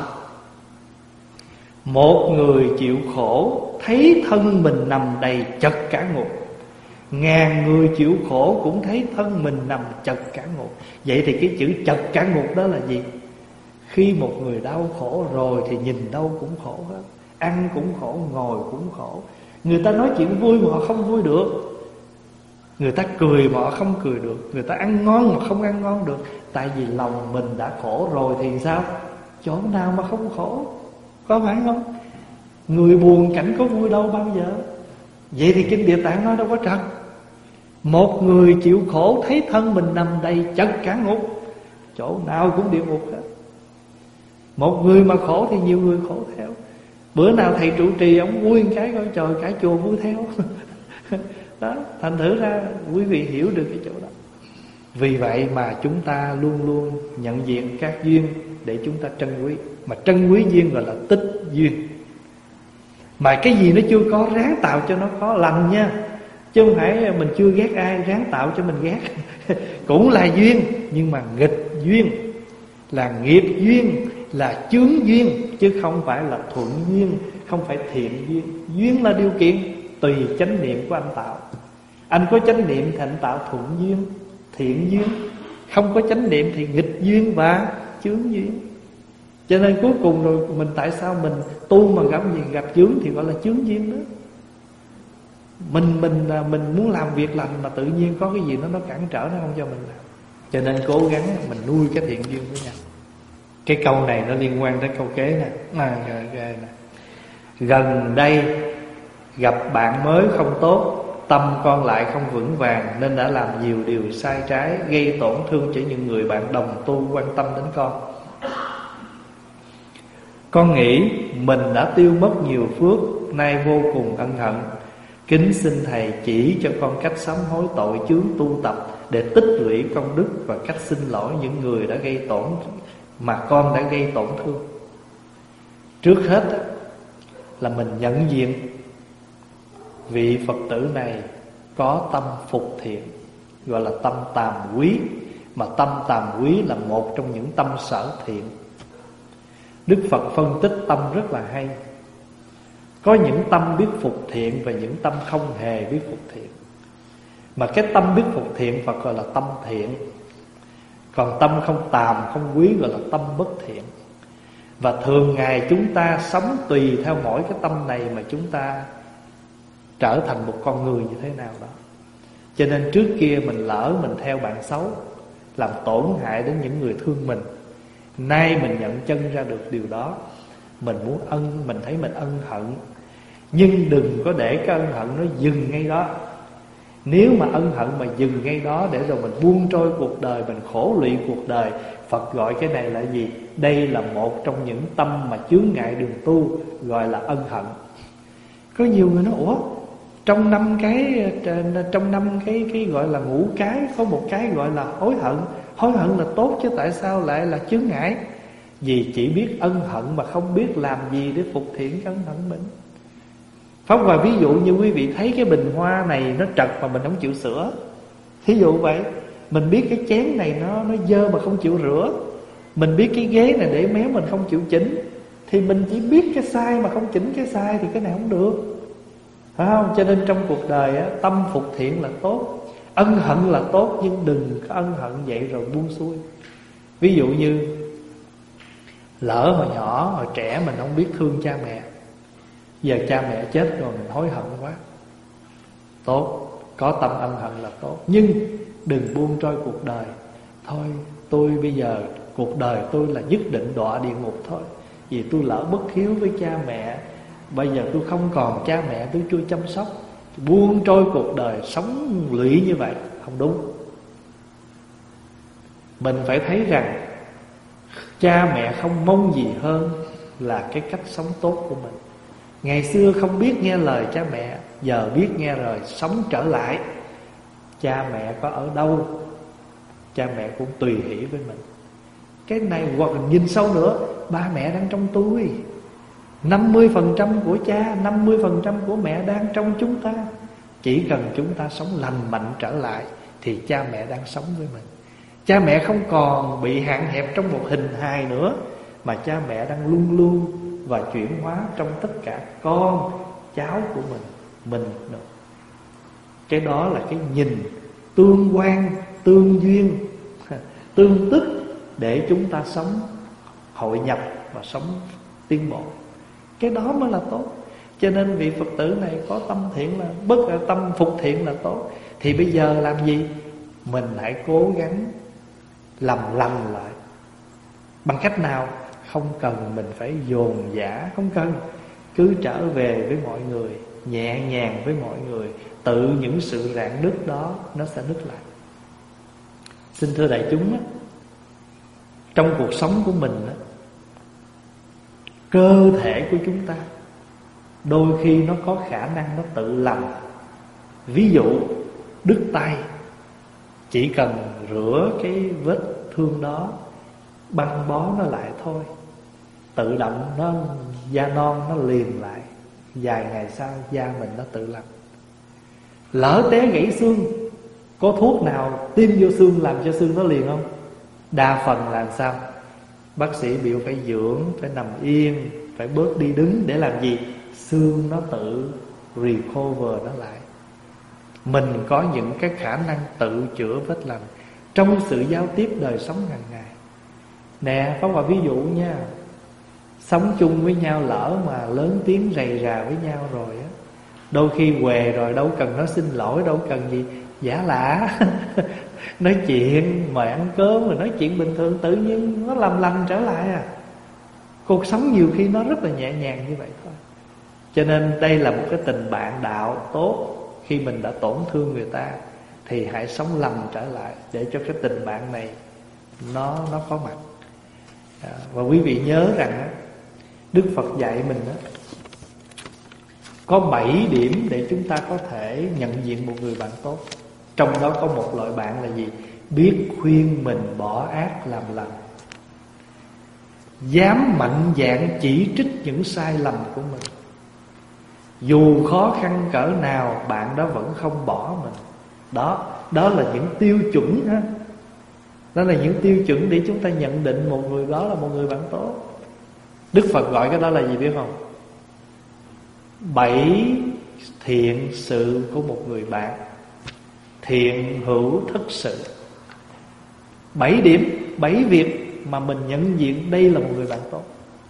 Một người chịu khổ thấy thân mình nằm đầy chật cả ngục, ngàn người chịu khổ cũng thấy thân mình nằm chật cả ngục. Vậy thì cái chữ chật cả ngục đó là gì? Khi một người đau khổ rồi thì nhìn đâu cũng khổ hết. Ăn cũng khổ, ngồi cũng khổ. Người ta nói chuyện vui mà họ không vui được. Người ta cười mà họ không cười được. Người ta ăn ngon mà không ăn ngon được. Tại vì lòng mình đã khổ rồi thì sao? Chỗ nào mà không khổ? Có phải không? Người buồn cảnh có vui đâu bao giờ. Vậy thì Kinh Địa Tạng nói đâu có trật. Một người chịu khổ thấy thân mình nằm đầy chật cả ngục, chỗ nào cũng địa ngục hết. Một người mà khổ thì nhiều người khổ theo. Bữa nào thầy trụ trì ông vui một cái coi trời cả chùa vui theo. Đó, thành thử ra quý vị hiểu được cái chỗ đó. Vì vậy mà chúng ta luôn luôn nhận diện các duyên để chúng ta trân quý. Mà trân quý duyên gọi là tích duyên. Mà cái gì nó chưa có ráng tạo cho nó có lành nha. Chứ không phải mình chưa ghét ai ráng tạo cho mình ghét. Cũng là duyên, nhưng mà nghịch duyên, là nghiệp duyên, là chướng duyên, chứ không phải là thuận duyên, không phải thiện duyên. Duyên là điều kiện, tùy chánh niệm của anh tạo. Anh có chánh niệm thì anh tạo thuận duyên, thiện duyên. Không có chánh niệm thì nghịch duyên và chướng duyên. Cho nên cuối cùng rồi mình tại sao mình tu mà gặp gì gặp chướng thì gọi là chướng duyên đó. Mình mình mình muốn làm việc lành mà tự nhiên có cái gì nó nó cản trở, nó không cho mình làm. Cho nên cố gắng mình nuôi cái thiện duyên với nhau. Cái câu này nó liên quan tới câu kế nè. À, nè. Gần đây gặp bạn mới không tốt, tâm con lại không vững vàng, nên đã làm nhiều điều sai trái, gây tổn thương cho những người bạn đồng tu quan tâm đến con. Con nghĩ mình đã tiêu mất nhiều phước, nay vô cùng ân hận. Kính xin Thầy chỉ cho con cách sám hối tội chướng tu tập, để tích lũy công đức và cách xin lỗi những người đã gây tổn mà con đã gây tổn thương. Trước hết là mình nhận diện vị Phật tử này có tâm phục thiện, gọi là tâm tàm quý. Mà tâm tàm quý là một trong những tâm sở thiện. Đức Phật phân tích tâm rất là hay. Có những tâm biết phục thiện và những tâm không hề biết phục thiện. Mà cái tâm biết phục thiện Phật gọi là tâm thiện. Còn tâm không tàm, không quý gọi là tâm bất thiện. Và thường ngày chúng ta sống tùy theo mỗi cái tâm này mà chúng ta trở thành một con người như thế nào đó. Cho nên trước kia mình lỡ mình theo bạn xấu, làm tổn hại đến những người thương mình. Nay mình nhận chân ra được điều đó, mình muốn ân, mình thấy mình ân hận. Nhưng đừng có để cái ân hận nó dừng ngay đó. Nếu mà ân hận mà dừng ngay đó, để rồi mình buông trôi cuộc đời, mình khổ lụy cuộc đời, Phật gọi cái này là gì? Đây là một trong những tâm mà chướng ngại đường tu, gọi là ân hận. Có nhiều người nói, ủa, trong năm cái trong năm cái cái gọi là ngũ cái, có một cái gọi là hối hận. Hối hận là tốt chứ tại sao lại là chướng ngại? Vì chỉ biết ân hận mà không biết làm gì để phục thiện cái ân hận mình. Pháp Hòa ví dụ như quý vị thấy cái bình hoa này nó trật mà mình không chịu sửa. Thí dụ vậy. Mình biết cái chén này nó nó dơ mà không chịu rửa. Mình biết cái ghế này để méo mình không chịu chỉnh. Thì mình chỉ biết cái sai mà không chỉnh cái sai thì cái này không được, phải không? Cho nên trong cuộc đời á, tâm phục thiện là tốt, ân hận là tốt, nhưng đừng có ân hận vậy rồi buông xuôi. Ví dụ như lỡ hồi nhỏ, hồi trẻ mình không biết thương cha mẹ, giờ cha mẹ chết rồi mình hối hận quá. Tốt, có tâm ân hận là tốt, nhưng đừng buông trôi cuộc đời. Thôi tôi bây giờ cuộc đời tôi là nhất định đọa địa ngục thôi, vì tôi lỡ bất hiếu với cha mẹ. Bây giờ tôi không còn cha mẹ, tôi chưa chăm sóc, buông trôi cuộc đời, sống lụy như vậy không đúng. Mình phải thấy rằng cha mẹ không mong gì hơn là cái cách sống tốt của mình. Ngày xưa không biết nghe lời cha mẹ, giờ biết nghe rồi, sống trở lại. Cha mẹ có ở đâu, cha mẹ cũng tùy hỷ với mình. Cái này hoặc nhìn sâu nữa, ba mẹ đang trong tôi. Năm mươi phần trăm của cha, năm mươi phần trăm của mẹ đang trong chúng ta. Chỉ cần chúng ta sống lành mạnh trở lại thì cha mẹ đang sống với mình. Cha mẹ không còn bị hạn hẹp trong một hình hài nữa, mà cha mẹ đang luôn luôn và chuyển hóa trong tất cả con, cháu của mình, mình nữa. Cái đó là cái nhìn tương quan, tương duyên, tương tức để chúng ta sống hội nhập và sống tiến bộ. Cái đó mới là tốt. Cho nên vị Phật tử này có tâm thiện là bất tâm phục thiện là tốt. Thì bây giờ làm gì? Mình hãy cố gắng làm lành lại. Bằng cách nào? Không cần mình phải dồn dã, không cần. Cứ trở về với mọi người, nhẹ nhàng với mọi người. Tự những sự rạn nứt đó nó sẽ nứt lại. Xin thưa đại chúng á, trong cuộc sống của mình á, cơ thể của chúng ta đôi khi nó có khả năng nó tự lành. Ví dụ đứt tay, chỉ cần rửa cái vết thương đó, băng bó nó lại thôi, tự động nó da non nó liền lại. Vài ngày sau da mình nó tự lành. Lỡ té gãy xương, có thuốc nào tiêm vô xương làm cho xương nó liền không? Đa phần là sao? Bác sĩ biểu phải dưỡng, phải nằm yên, phải bớt đi đứng. Để làm gì? Xương nó tự recover nó lại. Mình có những cái khả năng tự chữa vết lành trong sự giao tiếp đời sống hàng ngày. Nè, Pháp Hòa ví dụ nha, sống chung với nhau lỡ mà lớn tiếng rầy rà với nhau rồi á, đôi khi què rồi đâu cần nó xin lỗi, đâu cần gì giả lả nói chuyện, mời ăn cơm rồi nói chuyện bình thường, tự nhiên nó làm lành trở lại à. Cuộc sống nhiều khi nó rất là nhẹ nhàng như vậy thôi. Cho nên đây là một cái tình bạn đạo tốt. Khi mình đã tổn thương người ta thì hãy sống lành trở lại để cho cái tình bạn này nó nó có mặt. À, và quý vị nhớ rằng á, Đức Phật dạy mình á, có bảy điểm để chúng ta có thể nhận diện một người bạn tốt. Trong đó có một loại bạn là gì? Biết khuyên mình bỏ ác làm lành, dám mạnh dạn chỉ trích những sai lầm của mình. Dù khó khăn cỡ nào, bạn đó vẫn không bỏ mình. Đó, đó là những tiêu chuẩn ha. Đó là những tiêu chuẩn để chúng ta nhận định một người đó là một người bạn tốt. Đức Phật gọi cái đó là gì biết không? Bảy thiện sự của một người bạn. Thiện hữu thất sự. Bảy điểm, bảy việc mà mình nhận diện đây là một người bạn tốt.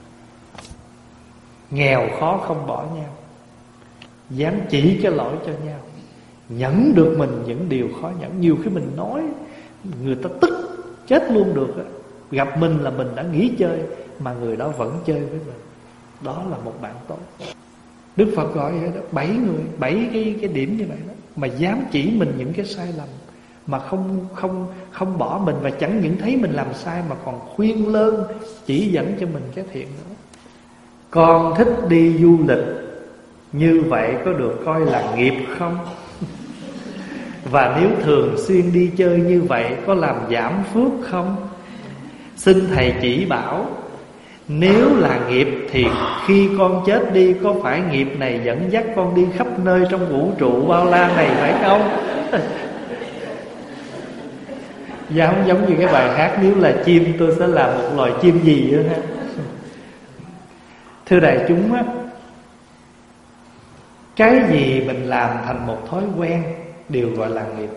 Nghèo khó không bỏ nhau, dám chỉ cái lỗi cho nhau, nhẫn được mình những điều khó nhẫn. Nhiều khi mình nói người ta tức chết luôn được á. Gặp mình là mình đã nghỉ chơi mà người đó vẫn chơi với mình. Đó là một bạn tốt. Đức Phật gọi vậy đó, bảy người, bảy cái cái điểm như vậy đó, mà dám chỉ mình những cái sai lầm, mà không không không bỏ mình, và chẳng những thấy mình làm sai mà còn khuyên lơn, chỉ dẫn cho mình cái thiện nữa. Con thích đi du lịch, như vậy có được coi là nghiệp không? Và nếu thường xuyên đi chơi như vậy có làm giảm phước không? Xin thầy chỉ bảo, nếu là nghiệp thì khi con chết đi, có phải nghiệp này dẫn dắt con đi khắp nơi trong vũ trụ bao la này phải không? Giống giống như cái bài hát, nếu là chim tôi sẽ làm một loài chim gì nữa ha. Thưa đại chúng á, cái gì mình làm thành một thói quen đều gọi là nghiệp.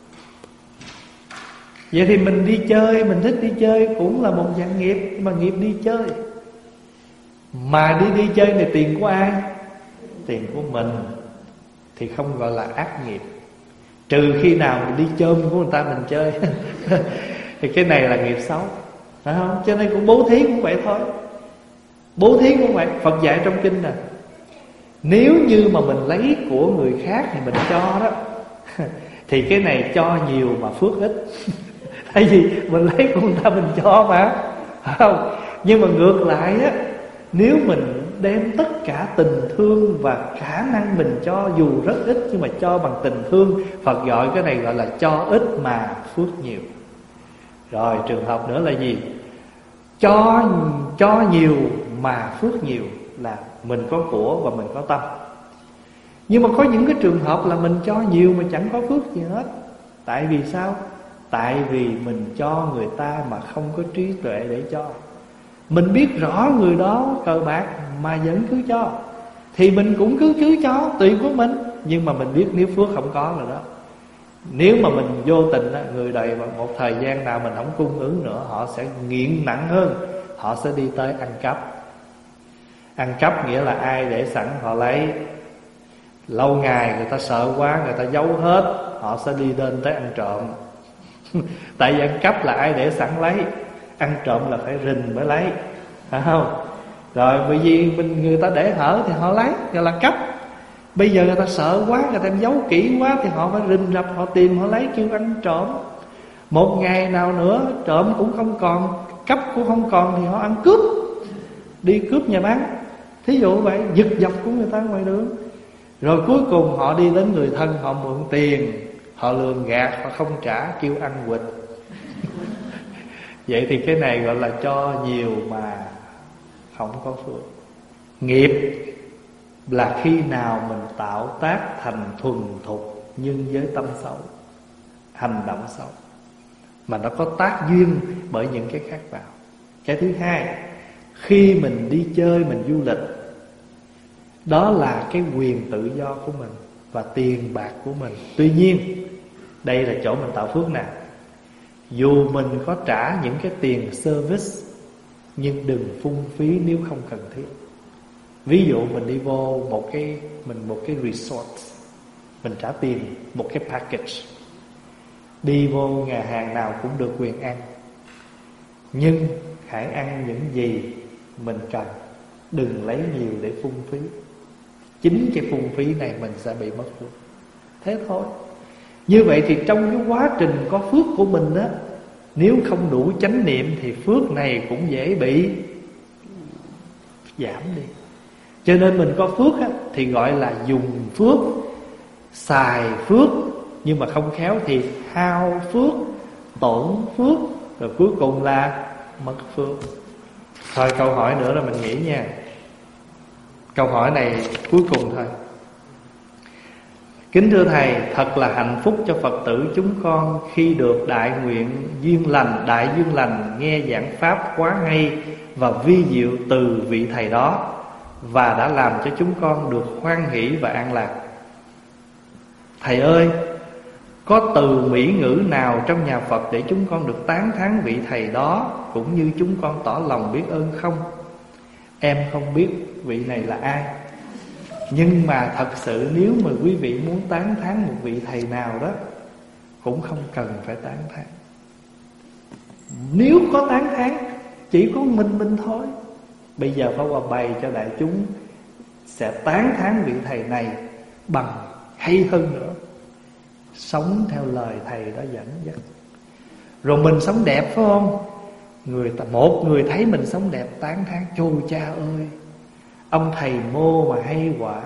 Vậy thì mình đi chơi, mình thích đi chơi cũng là một dạng nghiệp, mà nghiệp đi chơi. Mà đi đi chơi này tiền của ai? Tiền của mình, thì không gọi là ác nghiệp. Trừ khi nào mình đi chôm của người ta mình chơi thì cái này là nghiệp xấu, phải không? Cho nên cũng bố thí cũng vậy thôi. Bố thí cũng vậy. Phật dạy trong kinh nè, Nếu như mà mình lấy của người khác thì mình cho đó thì cái này cho nhiều mà phước ít. Tại vì mình lấy của người ta mình cho mà, không? Nhưng mà ngược lại á, nếu mình đem tất cả tình thương và khả năng mình cho dù rất ít nhưng mà cho bằng tình thương, Phật gọi cái này gọi là cho ít mà phước nhiều. Rồi trường hợp nữa là gì? Cho cho nhiều mà phước nhiều là mình có của và mình có tâm. Nhưng mà có những cái trường hợp là mình cho nhiều mà chẳng có phước gì hết. Tại vì sao? Tại vì mình cho người ta mà không có trí tuệ để cho. Mình biết rõ người đó cờ bạc mà vẫn cứ cho, thì mình cũng cứ cứ cho, tùy của mình. Nhưng mà mình biết nếu phước không có rồi đó. Nếu mà mình vô tình đó, người đời một thời gian nào mình không cung ứng nữa, họ sẽ nghiện nặng hơn. Họ sẽ đi tới ăn cắp. Ăn cắp nghĩa là ai để sẵn họ lấy. Lâu ngày người ta sợ quá, người ta giấu hết, họ sẽ đi đến tới ăn trộm. Tại vì ăn cắp là ai để sẵn lấy, ăn trộm là phải rình mới lấy, phải không? Rồi bởi vì mình người ta để hở thì họ lấy, gọi là cắp. Bây giờ người ta sợ quá, người ta giấu kỹ quá thì họ phải rình rập, họ tìm, họ lấy, kêu ăn trộm. Một ngày nào nữa trộm cũng không còn, cắp cũng không còn thì họ ăn cướp, đi cướp nhà bán. Thí dụ vậy, giật dọc của người ta ngoài đường. Rồi cuối cùng họ đi đến người thân, họ mượn tiền, họ lường gạt, họ không trả, kêu ăn quỵt. Vậy thì cái này gọi là cho nhiều mà không có phước. Nghiệp là khi nào mình tạo tác thành thuần thục nhưng với tâm xấu, hành động xấu, mà nó có tác duyên bởi những cái khác vào. Cái thứ hai, khi mình đi chơi, mình du lịch, đó là cái quyền tự do của mình và tiền bạc của mình. Tuy nhiên đây là chỗ mình tạo phước nè. Dù mình có trả những cái tiền service, nhưng đừng phung phí nếu không cần thiết. Ví dụ mình đi vô một cái mình một cái resort, mình trả tiền một cái package, đi vô nhà hàng nào cũng được quyền ăn, nhưng hãy ăn những gì mình cần, đừng lấy nhiều để phung phí. Chính cái phung phí này mình sẽ bị mất phước. Thế thôi. Như vậy thì trong cái quá trình có phước của mình á, nếu không đủ chánh niệm thì phước này cũng dễ bị giảm đi. Cho nên mình có phước á, thì gọi là dùng phước, xài phước, nhưng mà không khéo thì hao phước, tổn phước, rồi cuối cùng là mất phước. Thôi câu hỏi nữa là mình nghĩ nha. Câu hỏi này cuối cùng thôi. Kính thưa Thầy, thật là hạnh phúc cho Phật tử chúng con khi được đại nguyện duyên lành, đại duyên lành nghe giảng pháp quá hay và vi diệu từ vị Thầy đó, và đã làm cho chúng con được hoan hỷ và an lạc. Thầy ơi, có từ mỹ ngữ nào trong nhà Phật để chúng con được tán thán vị Thầy đó, cũng như chúng con tỏ lòng biết ơn không? Em không biết vị này là ai, nhưng mà thật sự nếu mà quý vị muốn tán thán một vị Thầy nào đó, cũng không cần phải tán thán. Nếu có tán thán, chỉ có mình mình thôi. Bây giờ Pháp Hòa bày cho đại chúng sẽ tán thán vị Thầy này bằng hay hơn nữa, sống theo lời Thầy đó dẫn dắt. Rồi mình sống đẹp phải không? Người ta, một người thấy mình sống đẹp tán thán: chô cha ơi, ông Thầy mô mà hay quả.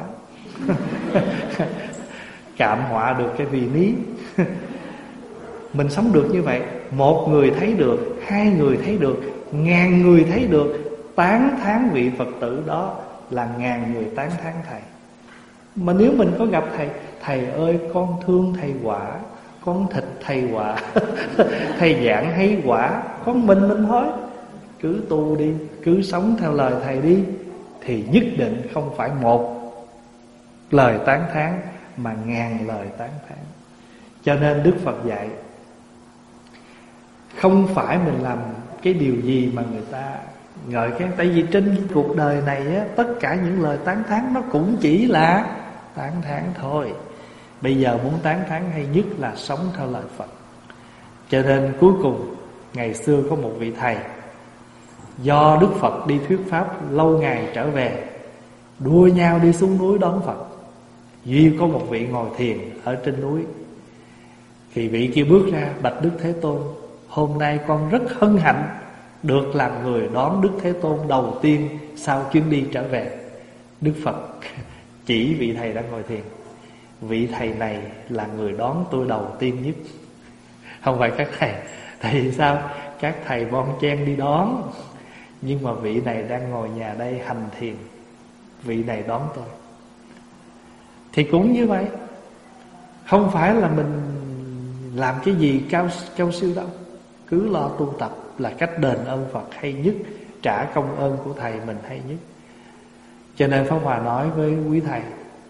Cạm họa được cái vì lý. Mình sống được như vậy, một người thấy được, hai người thấy được, ngàn người thấy được, tán thán vị Phật tử đó là ngàn người tán thán Thầy. Mà nếu mình có gặp Thầy: Thầy ơi con thương Thầy quả, con thịt Thầy quả, Thầy giảng hay quả, con mình mình thôi, cứ tu đi, cứ sống theo lời Thầy đi, thì nhất định không phải một lời tán thán mà ngàn lời tán thán. Cho nên Đức Phật dạy, không phải mình làm cái điều gì mà người ta ngợi khen. Tại vì trên cuộc đời này á, tất cả những lời tán thán nó cũng chỉ là tán thán thôi. Bây giờ muốn tán thán hay nhất là sống theo lời Phật. Cho nên cuối cùng, ngày xưa có một vị Thầy, do Đức Phật đi thuyết pháp lâu ngày trở về, đua nhau đi xuống núi đón Phật. Duy có một vị ngồi thiền ở trên núi. Thì vị kia bước ra: bạch Đức Thế Tôn, hôm nay con rất hân hạnh được làm người đón Đức Thế Tôn đầu tiên sau chuyến đi trở về. Đức Phật chỉ vị thầy đang ngồi thiền: vị thầy này là người đón tôi đầu tiên nhất. Không phải các thầy. Tại vì sao? Các thầy bon chen đi đón, nhưng mà vị này đang ngồi nhà đây hành thiền, vị này đón tôi. Thì cũng như vậy, không phải là mình làm cái gì cao, cao siêu đâu. Cứ lo tu tập là cách đền ơn Phật hay nhất, trả công ơn của thầy mình hay nhất. Cho nên Pháp Hòa nói với quý thầy,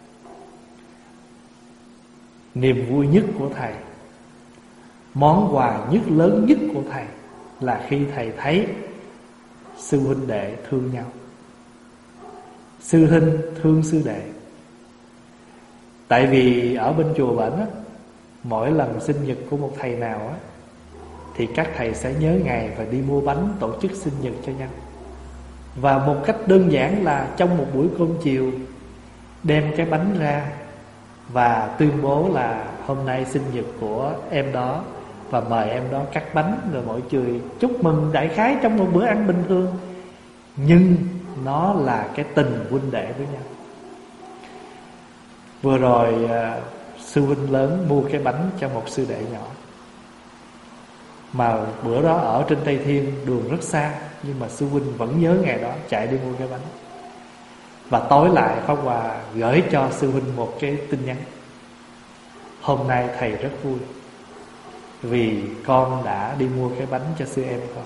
niềm vui nhất của thầy, món quà nhất lớn nhất của thầy là khi thầy thấy sư huynh đệ thương nhau, sư huynh thương sư đệ. Tại vì ở bên chùa Bển á, mỗi lần sinh nhật của một thầy nào á, thì các thầy sẽ nhớ ngày và đi mua bánh tổ chức sinh nhật cho nhau. Và một cách đơn giản là trong một buổi cơm chiều đem cái bánh ra và tuyên bố là hôm nay sinh nhật của em đó, và mời em đó cắt bánh, rồi mọi người chúc mừng đại khái trong một bữa ăn bình thường. Nhưng nó là cái tình huynh đệ với nhau. Vừa rồi sư huynh lớn mua cái bánh cho một sư đệ nhỏ, mà bữa đó ở trên Tây Thiên, đường rất xa, nhưng mà sư huynh vẫn nhớ ngày đó, chạy đi mua cái bánh. Và tối lại Pháp Hòa gửi cho sư huynh một cái tin nhắn: hôm nay thầy rất vui vì con đã đi mua cái bánh cho sư em con.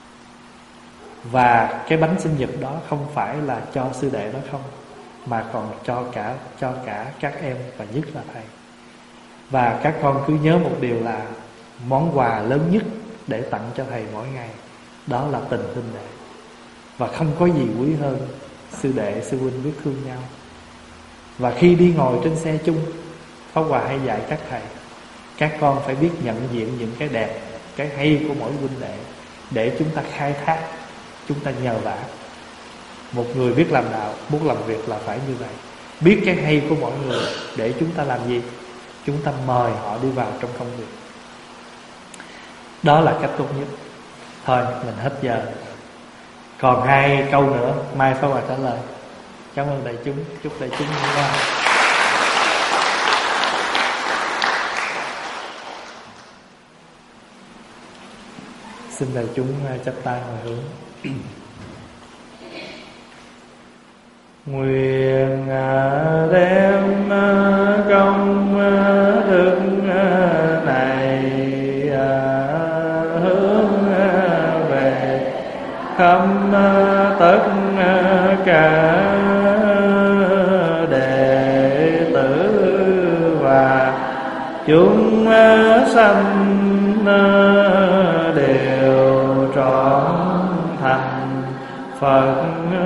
Và cái bánh sinh nhật đó không phải là cho sư đệ đó không, mà còn cho cả cho cả các em, và nhất là thầy. Và các con cứ nhớ một điều là món quà lớn nhất để tặng cho thầy mỗi ngày, đó là tình huynh đệ. Và không có gì quý hơn sư đệ sư huynh biết thương nhau. Và khi đi ngồi trên xe chung, Pháp Hòa hay dạy các thầy, các con phải biết nhận diện những cái đẹp, cái hay của mỗi huynh đệ, để chúng ta khai thác, chúng ta nhờ vả. Một người biết làm đạo, muốn làm việc là phải như vậy. Biết cái hay của mọi người để chúng ta làm gì? Chúng ta mời họ đi vào trong công việc. Đó là cách tốt nhất. Thôi mình hết giờ. Còn hai câu nữa, mai Pháp Hòa trả lời. Cảm ơn đại chúng. Chúc đại chúng vui vẻ. Xin đại chúng chắp tay hồi hướng. Nguyện đem công đức này hướng về khắp tất cả đệ tử và chúng sanh đều trọn thành Phật